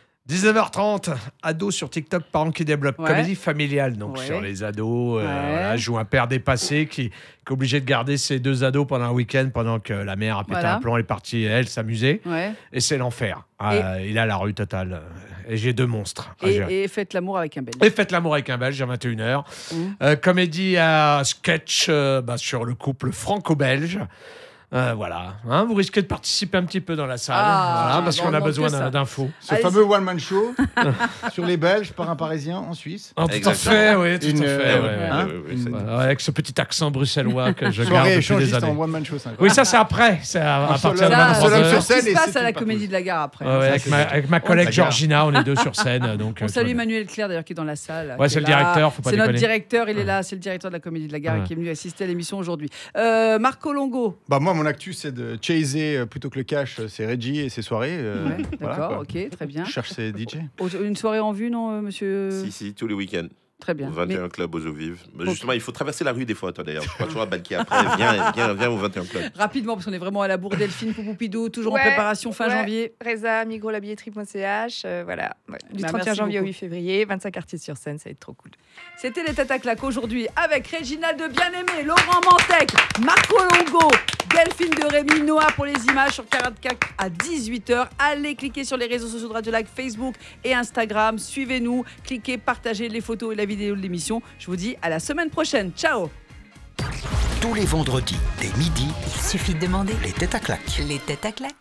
Speaker 1: 19h30, ados sur TikTok, parents qui développent.
Speaker 3: Ouais.
Speaker 1: Comédie familiale, donc
Speaker 3: Ouais.
Speaker 1: sur les ados.
Speaker 3: Ouais.
Speaker 1: Voilà, joue un père dépassé qui est obligé de garder ses 2 ados pendant un week-end pendant que la mère a pété
Speaker 3: Voilà.
Speaker 1: un plomb, elle est partie, elle, s'amuser.
Speaker 3: Ouais.
Speaker 1: Et c'est l'enfer. Il a la rue totale. Et j'ai 2 monstres à gérer.
Speaker 3: Et faites l'amour avec un Belge.
Speaker 1: Et faites l'amour avec un Belge à 21h.
Speaker 3: Mmh.
Speaker 1: Comédie à sketch sur le couple franco-belge. Voilà. Hein, vous risquez de participer un petit peu dans la salle.
Speaker 3: Ah,
Speaker 1: voilà, parce
Speaker 3: bon,
Speaker 1: qu'on a
Speaker 3: donc
Speaker 1: besoin
Speaker 3: que ça.
Speaker 1: d'infos.
Speaker 5: Ce
Speaker 3: Allez-y.
Speaker 5: fameux one-man show sur les Belges par un Parisien en Suisse.
Speaker 1: Oh, tout à
Speaker 4: Exactement.
Speaker 1: fait, oui, tout
Speaker 5: Une,
Speaker 1: à fait.
Speaker 5: euh,
Speaker 1: ouais, ouais.
Speaker 5: hein,
Speaker 4: ouais,
Speaker 5: une
Speaker 1: Ouais, avec ce petit accent bruxellois que je garde
Speaker 5: soirée
Speaker 1: depuis des
Speaker 5: échangiste en
Speaker 1: années.
Speaker 5: one-man show, c'est
Speaker 1: Oui,
Speaker 5: incroyable.
Speaker 1: ça c'est après. C'est à
Speaker 5: En
Speaker 1: partir de
Speaker 5: solo.
Speaker 3: Ça,
Speaker 5: Seul homme
Speaker 1: 23h.
Speaker 5: sur
Speaker 3: c'est ce qui
Speaker 5: scène
Speaker 3: se
Speaker 5: et
Speaker 3: passe
Speaker 5: c'est
Speaker 3: à la
Speaker 5: une
Speaker 3: Comédie
Speaker 5: partouze.
Speaker 3: de la Gare après.
Speaker 1: Ouais, avec,
Speaker 5: c'est-
Speaker 1: avec ma collègue
Speaker 5: la gare.
Speaker 1: Georgina, on est 2 sur scène. Donc,
Speaker 3: On
Speaker 1: tout
Speaker 3: salue
Speaker 1: va bien.
Speaker 3: Emmanuel Claire d'ailleurs qui est dans la salle.
Speaker 1: Ouais,
Speaker 3: qui
Speaker 1: c'est
Speaker 3: est
Speaker 1: le
Speaker 3: là.
Speaker 1: directeur, faut pas
Speaker 3: C'est notre
Speaker 1: déconner.
Speaker 3: directeur, il est là, c'est le directeur de la Comédie de la Gare et
Speaker 1: Ouais.
Speaker 3: qui est venu assister à l'émission aujourd'hui. Marco Longo.
Speaker 5: Bah moi, mon actu, c'est de chaser plutôt que le cash, c'est Reggie et ses soirées.
Speaker 3: Ouais,
Speaker 5: voilà,
Speaker 3: d'accord,
Speaker 5: quoi.
Speaker 3: ok, très bien.
Speaker 5: Je cherche ses DJ.
Speaker 3: Une soirée en vue, non, monsieur?
Speaker 4: Si, tous les week-ends.
Speaker 3: Très bien.
Speaker 4: Au 21
Speaker 3: Mais-
Speaker 4: Club aux eaux vives. Bah, justement, il faut traverser la rue des fois, toi d'ailleurs. Je crois toujours à Balki après. Viens au 21 Club.
Speaker 3: Rapidement, parce qu'on est vraiment à la bourre Delphine Poupoupidou, toujours en
Speaker 6: Ouais,
Speaker 3: préparation fin
Speaker 6: ouais.
Speaker 3: janvier.
Speaker 6: Reza, migrolabilletterie.ch, voilà. Ouais. Du
Speaker 3: Bah,
Speaker 6: 31
Speaker 3: merci
Speaker 6: janvier au
Speaker 3: beaucoup.
Speaker 6: 8 février, 25 artistes sur scène, ça va être trop cool.
Speaker 3: C'était les têtes à claques aujourd'hui avec Réginald de Bien-Aimé, Laurent Mantec, Marco Longo, Delphine de Rémy, Noah pour les images sur 44 à 18h. Allez cliquer sur les réseaux sociaux de Radio Lac, Facebook et Instagram. Suivez-nous, cliquez, partagez les photos et la vidéo de l'émission. Je vous dis à la semaine prochaine. Ciao!
Speaker 2: Tous les vendredis, dès midi,
Speaker 7: Il suffit de demander.
Speaker 2: les têtes à claques.
Speaker 7: Les têtes à claques.